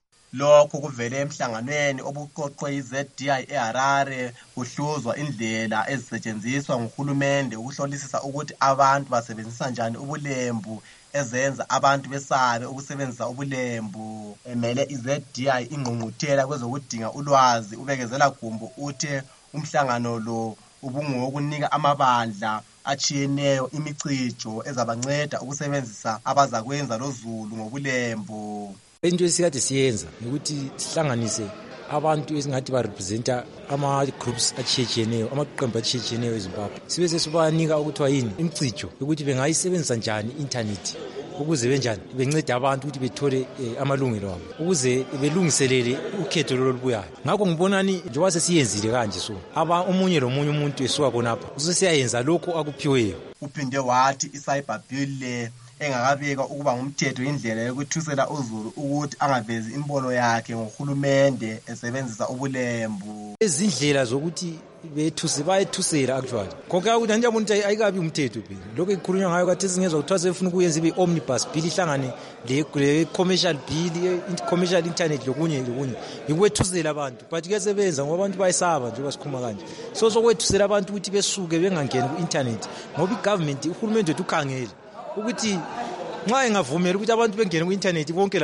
Lokho kuvele emhlanganweni obuqoqwe i-Z D I eHarare kuhluzwa indlela ezisetshenziswa nguhulumende ukuhlolisisa ukuthi abantu basebenzisa njani ubulembu ezenza abantu besabe ukusebenzisa ubulembu. Emele i-Z D I ingqungquthela kwezokudinga ulwazi ubekezela gumbu uthe umhlangano lo ubungokunika amabandla achiyeneyo imicijo ezabanceda ukusebenzisa abazakwenza lozulu ngobulembu. Into esikade siyenza ukuthi sihlanganise abantu esingathi ba representa ama groups achiyeneyo amaqembu achiyeneyo eZimbabwe sibe sesibanika ukuthiwa yini imicijo ukuthi bengayisebenzisa njani internet ukuze benjani bencede abantu ukuthi bethole eh, amalungelo abo ukuze belungiselele ukhetho lolubuyayo. Ngakho ngibonani njengoba sesiyenzile kanje so aba umunye lomunye umuntu esuka khonapha usesiyayenza lokho akuphiweyo. Uphinde wathi i-cyber bill le engakabeka ukuba ngumthetho indlela yokuthusela uzulu ukuthi angavezi imbono yakhe ngohulumende esebenzisa ubulembu. Izindlela zokuthi bethusi bayethusela actually konke ukuthi nje umuntu ayikabi umthetho phela lokho ikhulunywa ngayo kathi singezwe ukuthi asefuna ukuyenza ibe omnibus bill ihlangane le commercial bill commercial internet lokunye lokunye ikwethusela abantu but ke sebenza ngoba abantu bayisaba nje basikhuma kanje so sokwethusela abantu ukuthi besuke bengangeni ku internet ngoba igovernment uhulumende wethu ukhangele ukuthi nxa engavumela ukuthi abantu bengene ku-internet bonke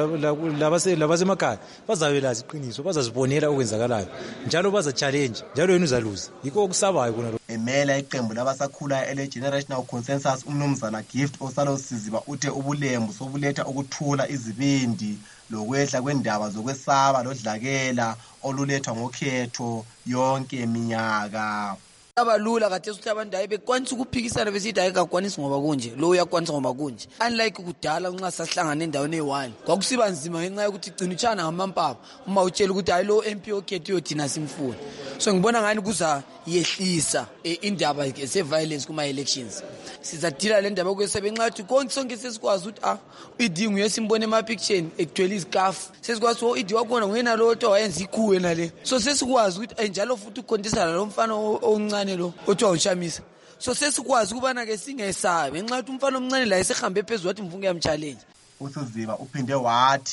labasemakhaya bazawelazi iqiniso bazazibonela okwenzakalayo njalo baza-challenge njalo yena uzaluza yikho okusabayo khona. Emela iqembu labasakhulayo ele-generational consensus umnumzana Gift Osalosiziba uthe ubulembu sobuletha ukuthula izibindi lokwehla kwendaba zokwesaba lodlakela olulethwa ngokhetho yonke iminyaka. Abalula kathesi ukuthi abantu hayi bekwanisa ukuphikisana besithi hayi kakwanisi ngoba kunje lo uyakwanisa ngoba kunje unlike kudala nxa sasihlangana endaweni eyi-one kwakusiba nzima ngenxa yokuthi gcina utshana ngamampapa uma utshela ukuthi hayi lo M P okhethiwe thina simfuni. So ngibona ngani kuza yehlisa indaba ze-violence kuma-elections. Sizadila le ndaba yokwesaba ngenxa yokuthi konke sonke sesikwazi ukuthi ah idi nguye simbone emapictureni ekuthwele izikafu sesikwazi ukuthi idi wakhona nguyena lo othi wayenza ikhuwe nale so sesikwazi ukuthi njalo futhi ukhontesana lo mfana omncane lo othiwa uShamisa so sesikwazi ukubana ke singesabe ngenxa yokuthi umfana omncane la esehambe phezulu wathi mfunge yamchallenge. uSuziba uphinde wathi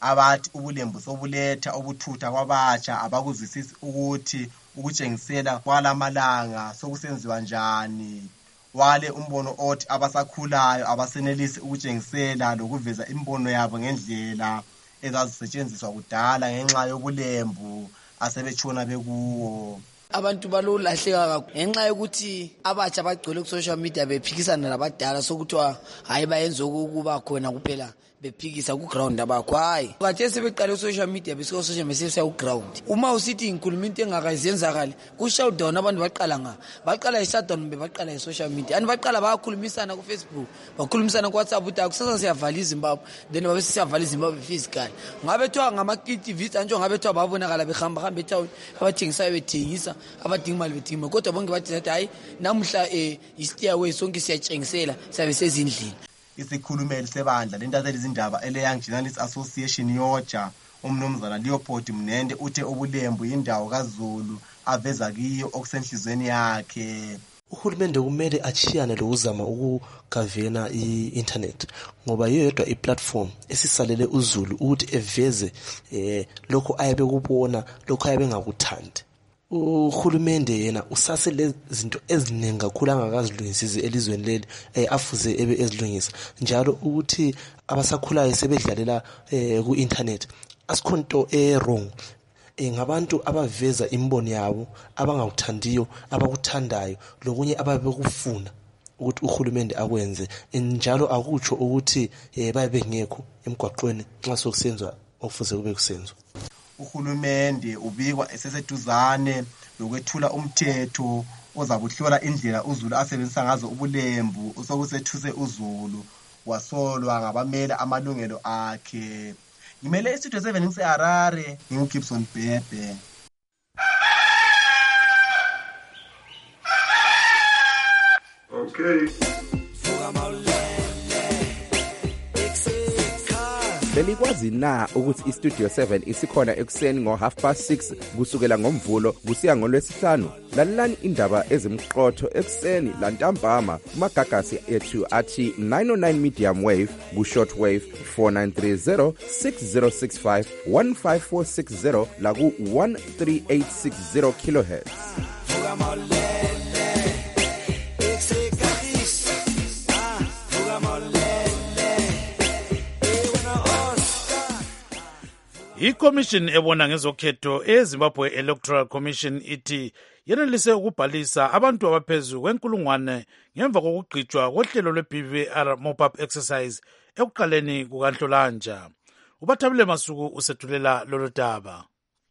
abathi ubulembu sobuletha obuthutha kwabatsha abakuzwisisi ukuthi ukutshengisela kwalamalanga sokusenziwa njani. Wale umbono othi abasakhulayo abasenelisi ukutshengisela lokuveza imbono yabo ngendlela ezazisetshenziswa kudala ngenxa yobulembu asebetshona bekuwo. Abantu balolahleka kakhulu ngenxa yokuthi abatsha bagcwele ku social media bephikisana labadala sokuthiwa hayi bayenza ukuba khona kuphela bephikisa ku ground abakho. Hayi kade sebeqale social media besiko social media ku ground. Uma usithi inkulumo into engakazenzakali ku showdown abantu baqala nga baqala i-shutdown bebaqala i-social media and baqala bayakhulumisana ku Facebook bakhulumisana ku WhatsApp ukuthi akusasa siyavala iZimbabwe then babe siyavala iZimbabwe physical. Ngabe thiwa ngama-activists anjo ngabe thiwa babonakala behamba hamba etown abathengisayo bethengisa abadinga imali bedinga kodwa bonke bathi hayi hayi namuhla eh i-stairway sonke siyatshengisela sabe sezindlini. Isikhulumeli sebandla lentatheli izindaba ele-Young Journalists Association yoja umnumzana Leopold Mnende uthe ubulembu indawo kaZulu aveza kiyo okusenhlizweni yakhe. Uhulumende kumele achiyane lokuzama ukugavena i-internet ngoba yedwa i-platform esisalele uZulu ukuthi eveze eh lokho ayabe kubona lokho ayabe ngakuthandi. Uhulumende yena usase lezi zinto eziningi kakhulu angakazilungisisi elizweni leli eh afuze ebe ezilungisa njalo ukuthi abasakhulayo sebedlalela eh ku internet asikhonto e wrong eh ngabantu abaveza imbono yabo abangawuthandiyo abakuthandayo lokunye ababekufuna ukuthi uhulumende akwenze njalo akutsho ukuthi eh babe ngekho emgwaqweni nxa sokusenzwa okufuze kube kusenzwa. Uhulumende ubikwa eseseduzane lokwethula umthetho ozabuhlola indlela uZulu asebenzisa ngazo ubulembu osokusethuse uZulu wasolwa ngabamela amalungelo akhe. Ngimele istudio seven ngiseHarare ngingUGibson Bhebhe. Okay. Belikwazi na ukuthi iStudio seven isikhona ekuseni ngo half past six kusukela ngomvulo kusiya ngolwesihlanu. Lalelani indaba ezimqotho ekuseni lantambama kumagagasi ethu athi nine oh nine medium wave ku short wave four nine three zero six zero six five one five four six zero la ku one three eight six zero kilohertz. I-Commission ebona ngezokhetho eZimbabwe Electoral Commission ithi yenelise ukubhalisa abantu abaphezulu kwenkulungwane ngemva kokugqitshwa kohlelo lwe-B V R mop-up exercise ekuqaleni kukaNhlolanja. Ubathabile Masuku usethulela lolu daba.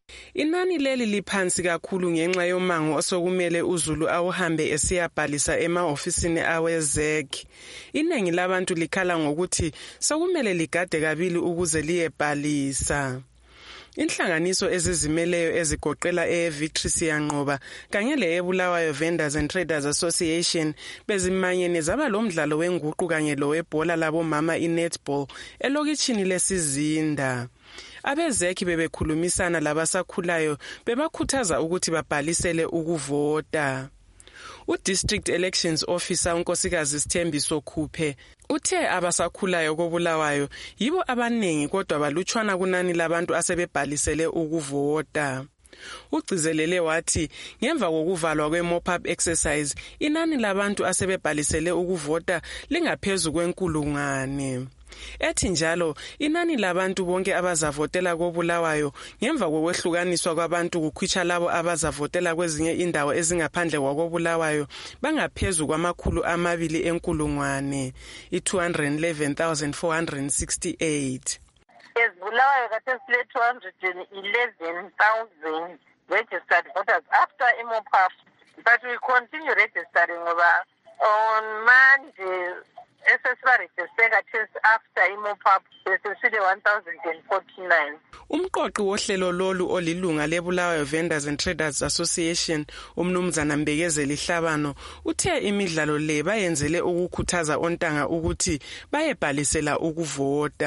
Inani leli liphansi kakhulu ngenxa yomango osokumele uZulu awuhambe esiyabhalisa ema-ofisini awe-Z E C. Iningi labantu likhala ngokuthi sokumele ligade kabili ukuze liyebhalisa. Inhlanganiso ezizimeleyo ezigoqela e-Victory Siyanqoba kanye le-Bulawayo Vendors and Traders Association bezimanyene zaba lomdlalo wenguqu kanye lowebhola labomama i-netball elokitshini lesizinda. Abezeki bebekhulumisana labasakhulayo bebakhuthaza ukuthi babhalisele ukuvota. U-District Elections Officer uNkosikazi Sithembiso Khuphe uthe abasakhulayo koBulawayo yibo abanengi kodwa balutshwana kunani labantu asebebhalisele ukuvota. Ugcizelele wathi ngemva kokuvalwa kwe-mop-up exercise inani labantu asebebhalisele ukuvota lingaphezulu kwenkulungwane. Ethi njalo inani labantu bonke abazavotela koBulawayo ngemva kokwehlukaniswa kwabantu kukhwitsha labo abazavotela kwezinye indawo ezingaphandle kwakoBulawayo bangaphezulu kwamakhulu amabili enkulungwane i-two hundred eleven thousand four hundred sixty-eight. eZibulawayo kade sile two hundred eleven thousand registered voters after i-mop-up, but we continue registering ngoba on Monday esesibaregister test after i-mop-up besesile one thousand forty-nine. Umqoqi wohlelo lolu olilunga leBulawayo Vendors and Traders Association umnumzana Mbekezeli Hlabano uthe imidlalo le bayenzele ukukhuthaza ontanga ukuthi bayebhalisela ukuvota.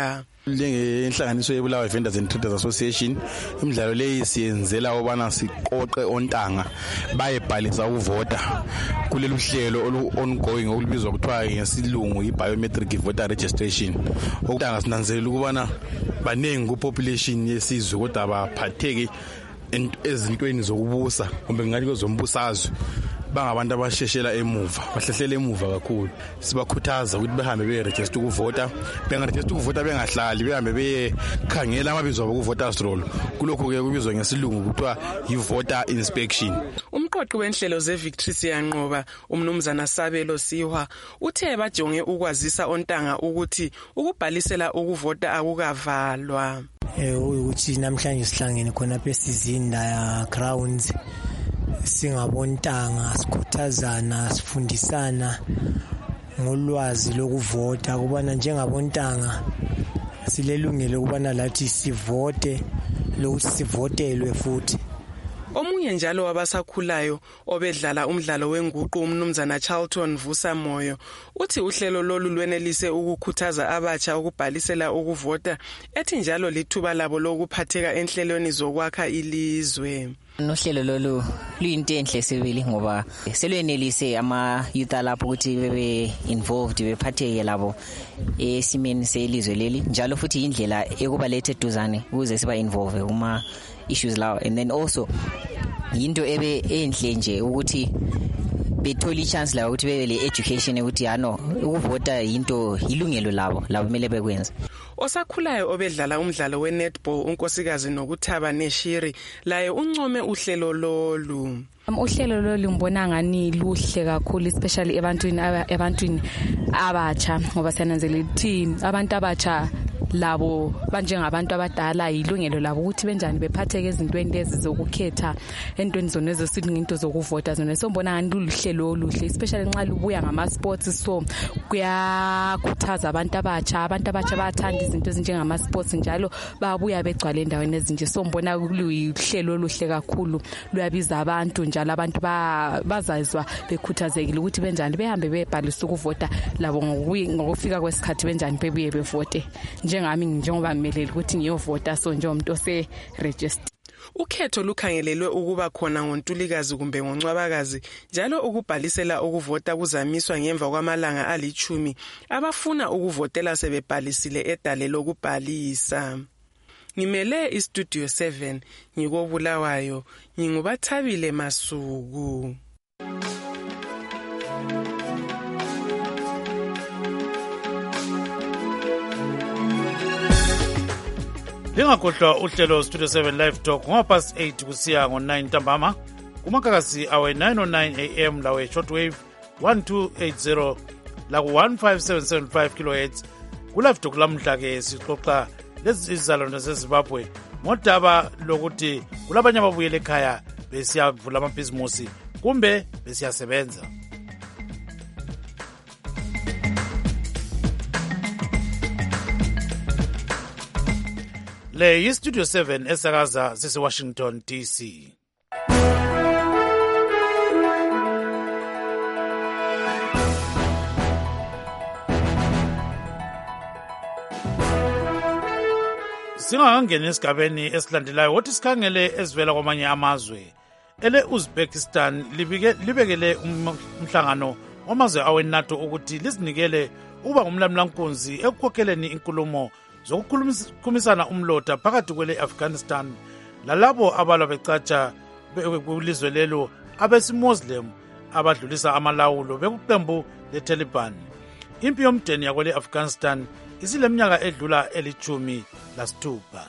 Njengenhlanganiso yeBulawayo Vendors and Traders Association, imidlalo leyi siyenzela ubana siqoqe ontanga bayebhalisa ukuvota kulelu hlelo olu ongoing olubizwa kuthiwa ngesilungu i-biometric voter registration. Okuntanga sinanzelela ukubana baningi kupopulation yesizwe kodwa baphatheki ezintweni zokubusa kumbe ngathi kwezombusazwe bangabantu abasheshela emuva bahlehlela emuva kakhulu. Sibakhuthaza ukuthi behambe beregister ukuvota, bengaregister ukuvota bengahlali behambe bekhangela amabizo abo ku voters roll. Kulokho ke kubizwa ngesilungu kuthiwa yi-voter inspection. Umqoqi wenhlelo ze-Victory Siyanqoba umnumzana Sabelo Sihwa uthe bajonge ukwazisa ontanga ukuthi ukubhalisela ukuvota akukavalwa. Eh ukuthi namhlanje sihlangene khona pesizinda ya grounds singabontanga sikhuthazana sifundisana ngolwazi lokuvota kubana njengabontanga silelungelo kubana lathi sivote lokuthi sivotelwe futhi. Omunye njalo wabasakhulayo obedlala umdlalo wenguqu umnumzana Charlton Vusa Moyo uthi uhlelo lolu lwenelise ukukhuthaza abatsha ukubhalisela ukuvota ethi njalo lithuba labo lokuphatheka enhlelweni zokwakha ilizwe. Nohlelo lolu luyinto enhle sibili ngoba selwenelise ama youth lapho ukuthi bebe involved bephatheke labo esimeni selizwe leli njalo futhi indlela ekubalethe eduzane ukuze siba involve uma issues lawo, and then also into ebe enhle nje ukuthi bethola ichance la ukuthi bebe le education ukuthi yano ukuvota into ilungelo labo labo kumele bekwenza. Osakhulayo obedlala umdlalo we-netball unkosikazi Nokuthaba Neshiri laye uncome uhlelo lolu. Uhlelo lolu ngibona ngani luhle kakhulu especially ebantwini ebantwini abatsha ngoba sananzela ukuthi abantu abatsha labo banjengabantu abadala ilungelo labo ukuthi benjani bephatheke ezintweni lezi zokukhetha entweni zona ezosithi into zokuvota zona. So ngibona ngani luhlelo oluhle especially nxa lubuya ngama sports, so kuyakhuthaza abantu abatsha abantu abatsha bayathanda izinto ezinjengama sports njalo babuya begcwala endaweni ezinje. So ngibona luhlelo oluhle kakhulu luyabiza abantu njalo abantu bazazwa bekhuthazekile ukuthi benjani behambe bebhalisa ukuvota labo ngokufika kwesikhathi benjani bebuye bevote njengami njengoba ngimelele ukuthi ngiyovota so njengomuntu ose register. Ukhetho lukhangelelwe ukuba khona ngoNtulikazi kumbe ngoNcwabakazi njalo ukubhalisela ukuvota kuzamiswa ngemva kwamalanga alichumi abafuna ukuvotela sebebhalisile edale lokubhalisa. Ngimele iStudio seven ngikobulawayo ngingubathabile Masuku. Lingakhohlwa uhlelo Studio seven Live Talk ngapast eight kusiya ngo-nine ntambama kumakakasi awe nine oh nine a m lawe shortwave twelve eighty la ku fifteen seven seven five kilohertz. Ku-live talk lamhla ke sixoxa lezi izalwane zeZimbabwe ngodaba lokuthi kulabanye ababuyele ekhaya besiyavula amabhizimusi kumbe besiyasebenza. Le yi-Studio seven esakaza sise-Washington D C. Singakangeni esigabeni esilandelayo wothi sikhangele ezivela kwamanye amazwe. Ele Uzbekistan libike libekele umhlangano wamazwe aweNATO ukuthi lizinikele ukuba ngumlamlankunzi ekukhokheleni inkulumo zokukhulumisana umlota phakathi kwele Afghanistan lalabo abalwa becatsha kulizwe lelo abesimuslim abadlulisa amalawulo bekuqembu leTaliban. Impi yomdeni yakwele Afghanistan isileminyaka edlula elichumi lasithupha.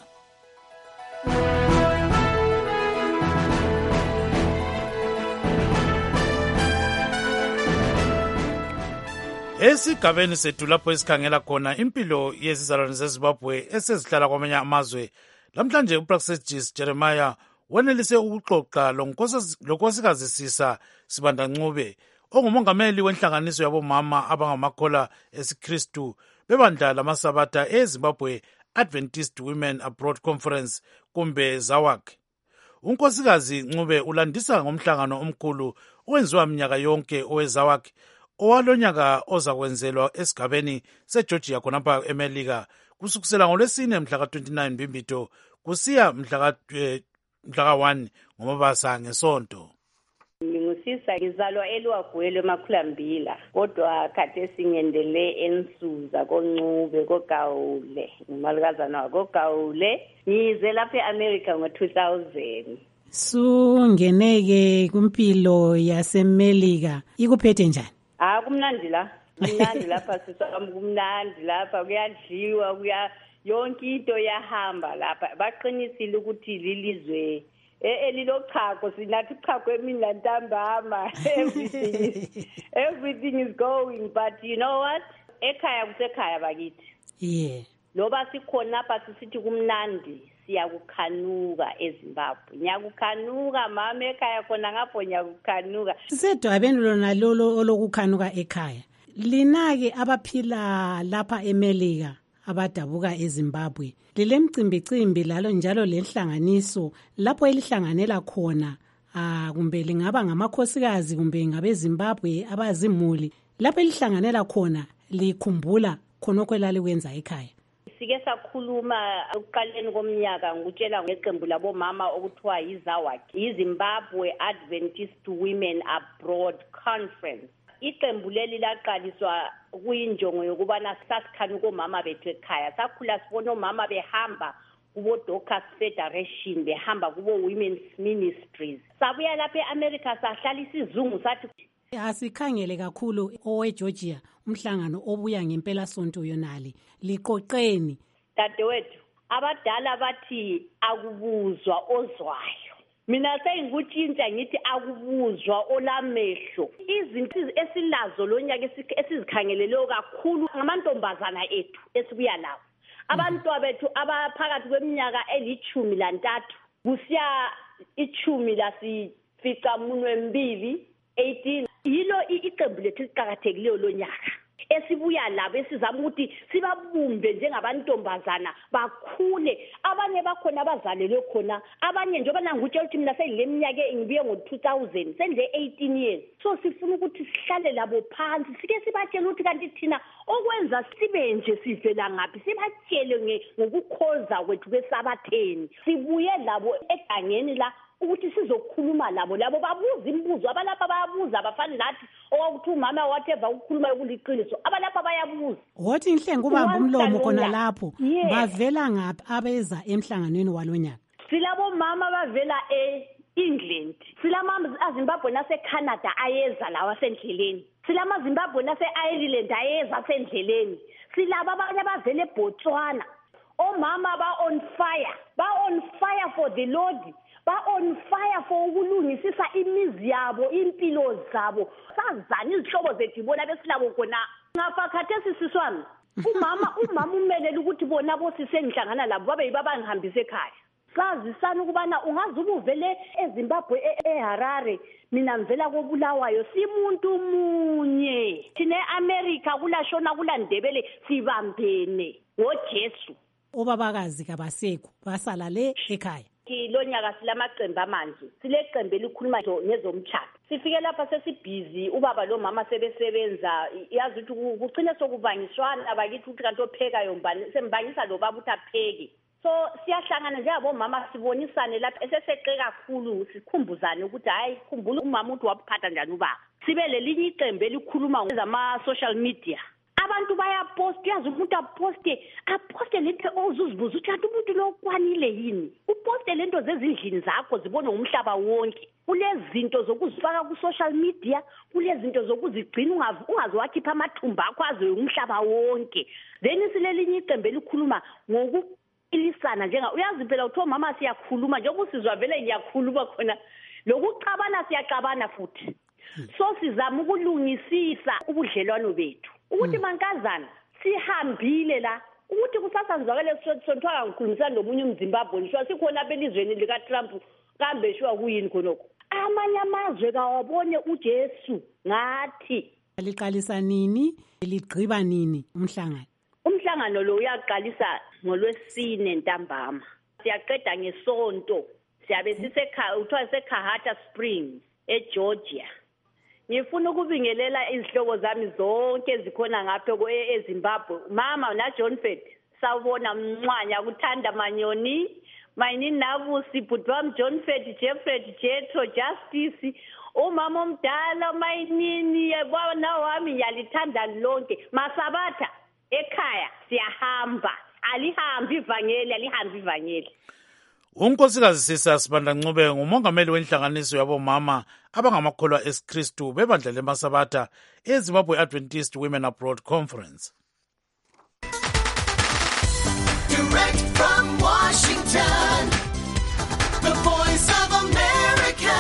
Esigabeni sethu lapho esikhangela khona impilo yezizalwane zeZimbabwe esezihlala kwamanye amazwe. Lamhlanje uPraxedis Jeremiah wenelise ukuxoxa lonkosikazi Sisa Sibandancube ongumongameli wenhlanganiso yabomama abangamakhola esiKristu bebandla lamasabatha eZimbabwe Adventist Women Abroad Conference kumbe ZAWAC. Unkosikazi Ncube ulandisa ngomhlangano omkhulu owenziwa minyaka yonke oweZAWAC owalonyaka ozakwenzelwa esigabeni seGeorgia khonapha eMelika kusukisela ngolwesine mhla ka twenty-nine Mbimbito kusiya mhla ka mhla ka one ngoMabasa ngesonto. Ngingusisa ngizalwa eLwagwele eMakhulambila kodwa khathesi ngendele eNsuza koNcube koGawule umalukazana koGawule ngize lapha eAmerica ngo two thousand. Sungeneke kumpilo yaseMelika ikuphethe njani? Ah kumnandi la kumnandi lapha sisami kumnandi lapha kuyadliwa kuya yonke into yahamba lapha baqinisile ukuthi lilizwe elilochago sinathi chago emini ntambama everything is, everything is going but you know what ekhaya kusekhaya bakithi yeah loba sikhona lapha sisithi kumnandi siyakukhanuka eZimbabwe nyakukhanuka mama ekhaya khona ngapho nyakukhanuka sisedwabeni lona lolo olokukhanuka ekhaya linake abaphila lapha eMelika abadabuka eZimbabwe lilemcimbicimbi lalo njalo lenhlanganiso lapho elihlanganela khona ah kumbe lingaba ngamakhosikazi kumbe ngabe Zimbabwe abazimuli lapho elihlanganela khona likhumbula khonokho lalikwenza ekhaya. Sike sakhuluma ukuqaleni komnyaka ngutshela ngeqembu labomama okuthiwa yiZawaki iZimbabwe Adventist Women Abroad Conference. Iqembu leli laqaliswa kuyinjongo yokubana sasikhanuka omama bethu ekhaya sakhula sibona omama behamba kubo Doctors Federation behamba kubo Women's Ministries sabuya lapha eAmerica sahlala isizungu sathi asikhangele kakhulu oweGeorgia umhlangano obuya ngempela sonto yonali liqoqeni dadewethu abadala bathi akubuzwa ozwayo mina sengikutshintsha ngithi akubuzwa olamehlo izinto esilazo lonyaka esizikhangeleleyo kakhulu ngamantombazana ethu esibuya lawo abantu bethu abaphakathi kweminyaka elichumi lantathu kusiya ichumi lasifica munwe mbili eighteen yilo iqembu lethu liqhakathekileyo lonyaka esibuya labo esizama ukuthi sibabumbe njengabantombazana bakhule abanye bakhona abazalelwe khona abanye njengoba nangutshela ukuthi mina sengileminyaka ngibuye ngo two thousand sendle eighteen years so sifuna ukuthi sihlale labo phansi sike sibatshela ukuthi kanti thina okwenza sibe nje sivela ngaphi sibatshele ngokukhoza kwethu besabatheni sibuye labo egangeni la ukuthi sizokhuluma labo labo babuza imibuzo abalapha bayabuza abafani lathi okuthi umama whatever ukukhuluma ukuliqiniso abalapha bayabuza wothi inhle ngubamba umlomo khona lapho bavela ngaphi abeza emhlanganweni walonyaka silabo mama bavela eEngland silama aZimbabwe naseCanada ayeza lawa sendleleni silama Zimbabwe naseIreland ayeza sendleleni silaba abanye abavela eBotswana omama ba on fire ba on fire for the Lord ba on fire for ukulungisisa imizi yabo impilo zabo sazana izihlobo zethu bona besilabo khona ngafa khathesi siswami umama umama umelela ukuthi bona bosisengihlangana labo babe yibabangihambise ekhaya sazisana ukubana ungazuba uvele eZimbabwe eHarare mina mvela kobulawayo simuntu munye thine eAmerica kulashona kulandebele sibambene ngoJesu obabakazi kabasekho basala le ekhaya kilonyaka silamaqembu amanje sileqembu elikhuluma ngezomtshado sifike lapha sesibhizi ubaba lo mama sebesebenza yazi ukuthi kucine sokubangiswana abakithi ukuthi kanti ophekayo mbani sembangisa lo baba uthapheke so siyahlangana njengabo mama sibonisane lapha eseseqe kakhulu sikhumbuzane ukuthi hayi khumbula umama uthi waphatha njani ubaba sibe lelinye iqembu elikhuluma ngezama social media abantu bayapost yazi umuntu aposte aposte lento ozuzibuza ukuthi kanti umuntu lo kwanile yini uposte lento zezindlini zakho zibone umhlaba wonke kulezinto zokuzifaka ku social media kulezinto zokuzigcina ungazi wakhipha amathumba akho aze umhlaba wonke then silelinye iqembu elikhuluma ngoku ilisana njenga uyazi phela uthi mama siyakhuluma njengoba usizwa vele ngiyakhuluma khona lokuxabana siyaxabana futhi so sizama ukulungisisa ubudlelwano bethu ukuthi mankazana sihambile la ukuthi kusasa ngizwakele sontwaka ngikhulumisana nomunye umZimbabwe ngisho sikhona belizweni lika Trump kambe shwa kuyini khonoko amanye amazwe kawabone uJesu ngathi liqalisa nini ligqiba nini umhlangano umhlangano lo uyaqalisa ngolwesine ntambama siyaqeda ngesonto siyabe sisekhaya uthiwa seKahata Springs eGeorgia ngifuna ukubingelela izihlobo zami zonke ezikhona ngapha eZimbabwe mama na John Fed sawubona mncwanya kuthanda manyoni mayini nabusi bhutwam John Fred Jeffred Jetho Justice umama omdala mayinini yabona wami ngiyalithanda lonke masabatha ekhaya siyahamba alihambi ivangeli alihambi ivangeli. Unkosikazi Sisa Sibanda Ncube ngumongameli wenhlanganiso yabomama abangamakholwa esikristu bebandla leMasabatha eZimbabwe Adventist Women Abroad Conference. Direct from Washington, the voice of America,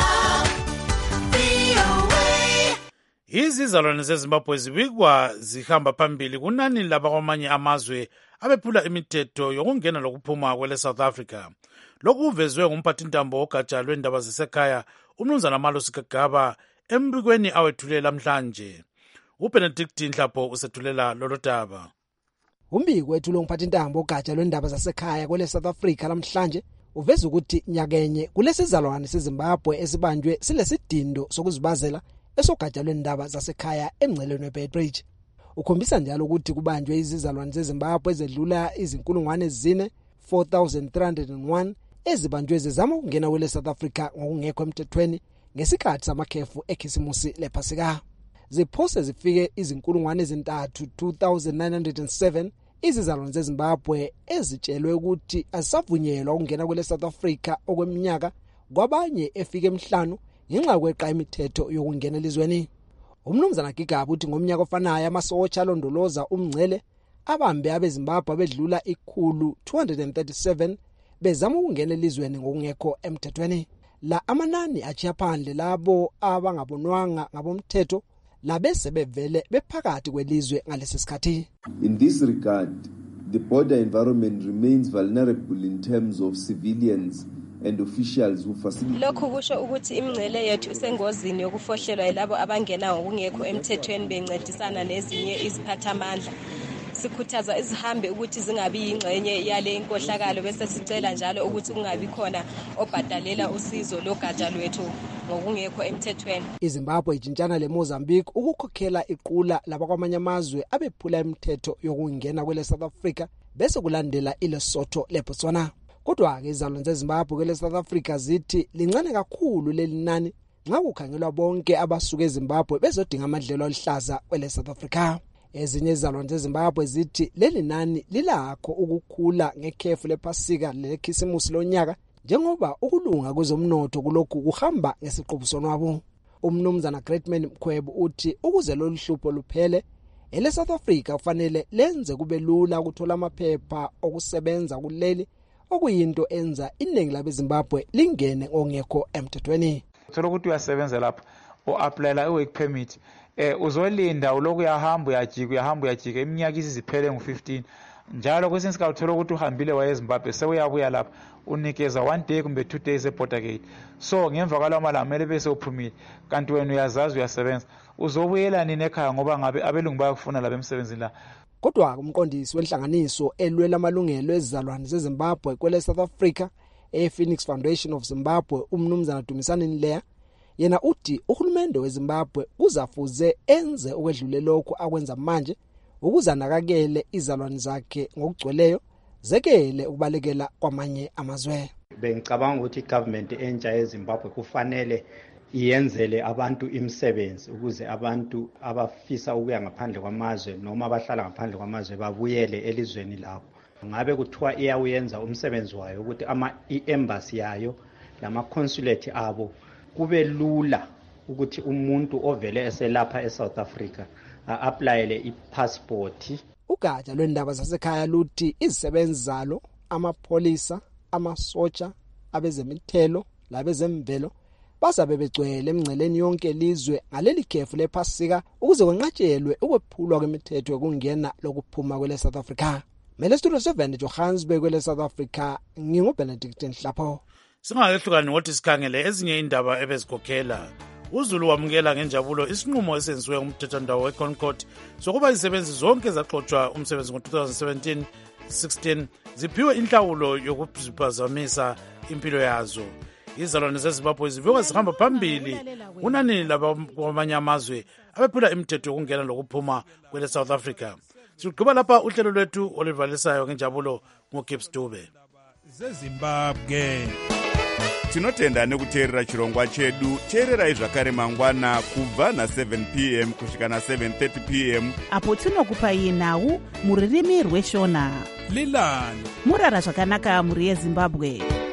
V O A. Izizalwane zeZimbabwe zibikwa zihamba phambili kunani labakwamanye amazwe abephula imithetho yokungena lokuphuma kwele South Africa. Lokhu kuvezwe ngumphathintambo wogatsha lwendaba zasekhaya umnumzana Malosi Kagaba embikweni awethulela namhlanje. uBenedict Nhlapho usethulela lolo daba. Umbiko wethulo ngumphathintambo wogatsha lwendaba zasekhaya kwele South Africa namhlanje uveza ukuthi nyakenye kulesizalwane seZimbabwe esibanjwe silesidindo sokuzibazela esogatsha lwendaba zasekhaya emngceleni weBedbridge. Ukhombisa njalo ukuthi kubanjwe izizalwane zeZimbabwe ezedlula izinkulungwane ezine four thousand three hundred one ezibanjwe zizama ukungena kwele South Africa ngokungekho emthethweni ngesikhathi samakhefu ekhisimusi lephasika. Ziphose zifike izinkulungwane ezintathu two thousand nine hundred seven izizalwane zeZimbabwe ezitshelwe ukuthi asavunyelwa ukungena kwele South Africa okweminyaka kwabanye efike emhlanu ngenxa kweqa imithetho yokungena elizweni. Umnumzana Gigaba uthi ngomnyaka ofanayo amasotsha alondoloza umngcele abambe abeZimbabwe abedlula ikhulu two hundred thirty-seven bezama ukungena elizweni ngokungekho emthethweni. La amanani achiya phandle labo abangabonwanga ngabomthetho labese bevele bephakathi kwelizwe ngalesi sikhathi. In this regard, the border environment remains vulnerable in terms of civilians and officials who facilitate. Lokhu kusho ukuthi imingcele yethu isengozini yokufohlelwa yilabo abangena ngokungekho emthethweni bencedisana nezinye iziphathamandla. Sikhuthaza izihambe ukuthi zingabi ingxenye yale inkohlakalo bese sicela njalo ukuthi kungabi khona obhadalela usizo logatsha lwethu ngokungekho emthethweni. iZimbabwe ijintshana leMozambique ukukhokhela iqula labakwamanye amazwe abephula imithetho yokungena kwele South Africa bese kulandela iLesotho leBotswana. Kodwa ke izalwane zeZimbabwe kwele South Africa zithi lincane kakhulu lelinani nxa kukhangelwa bonke abasuka eZimbabwe bezodinga amadlelo alihlaza kwele South Africa. Ezinye izalwane zeZimbabwe zithi leli nani lilakho ukukhula ngekhefu lephasika lekhisimusi lonyaka njengoba ukulunga kwezomnotho kulokhu kuhamba ngesiqhubusonwabo. Umnumzana Greatman Mkhwebo uthi ukuze lolu hlupho luphele ele South Africa kufanele lenze kube lula ukuthola amaphepha okusebenza kuleli okuyinto enza iningi labeZimbabwe lingene ongekho emthethweni. Uthola ukuthi uyasebenza lapha o applyela iwork permit eh uzolinda uloku uyahamba uyajika uyahamba uyajika iminyaka iziphele ngo-fifteen njalo kwesinye isikhathi uthola ukuthi uhambile waye eZimbabwe sewuyabuya lapha unikeza one day kumbe two days eborder gate. So ngemva kwalawo malanga kumele bese uphumile kanti wena uyazazi uyasebenza uzobuyela nini ekhaya ngoba ngabe abelungu bayakufuna lapha emsebenzini la. Kodwa umqondisi wenhlanganiso elwela amalungelo ezizalwane zeZimbabwe kwele South Africa ePhoenix Foundation of Zimbabwe umnumzana Dumisani Nleya yena uthi uhulumende weZimbabwe uzafuze enze okwedlule lokho akwenza manje ukuzanakakele izalwane zakhe ngokugcweleyo zekele ukubalekela kwamanye amazwe. Bengicabanga ukuthi igovernment entsha yeZimbabwe kufanele iyenzele abantu imisebenzi ukuze abantu abafisa ukuya ngaphandle kwamazwe noma abahlala ngaphandle kwamazwe babuyele elizweni labo. Ngabe kuthiwa iyawenza umsebenzi wayo ukuthi ama embassy yayo lama consulate abo kube lula ukuthi umuntu ovele eselapha eSouth Africa a-applyele ipassport. Ugatsha lwendaba zasekhaya luthi izisebenzi zalo amapolisa amasotsha abezemithelo labezemvelo bazabe begcwele emngceleni yonke elizwe ngaleli khefu lephasika ukuze kwenqatshelwe ukwephulwa kwemithetho yokungena lokuphuma kwele South Africa. Mele Studio seven Johannesburg kwele South Africa nginguBenedict Nhlapho. Singakehlukani ngothi sikhangele ezinye indaba ebezikhokhela. uZulu wamukela ngenjabulo isinqumo esenziwe umthethondawo weConcord sokuba izisebenzi zonke zaxoxwa umsebenzi ngo-twenty seventeen sixteen ziphiwe inhlawulo yokuziphazamisa impilo yazo. Izalwane zeZimbabwe zivuka zihamba phambili kunani labakwamanye amazwe abephula imithetho yokungena lokuphuma kwele South Africa. sigqiba lapha uhlelo lwethu olivalisayo ngenjabulo ngoGibbs Dube zezimbabwe. Tinotenda nekuteerera chirongwa chedu. Teererai zvakare mangwana kubva na seven p m kusvika na seven thirty p m apo tinokupai nhau muririmi rweshona. Lilan murara zvakanaka muri yeZimbabwe.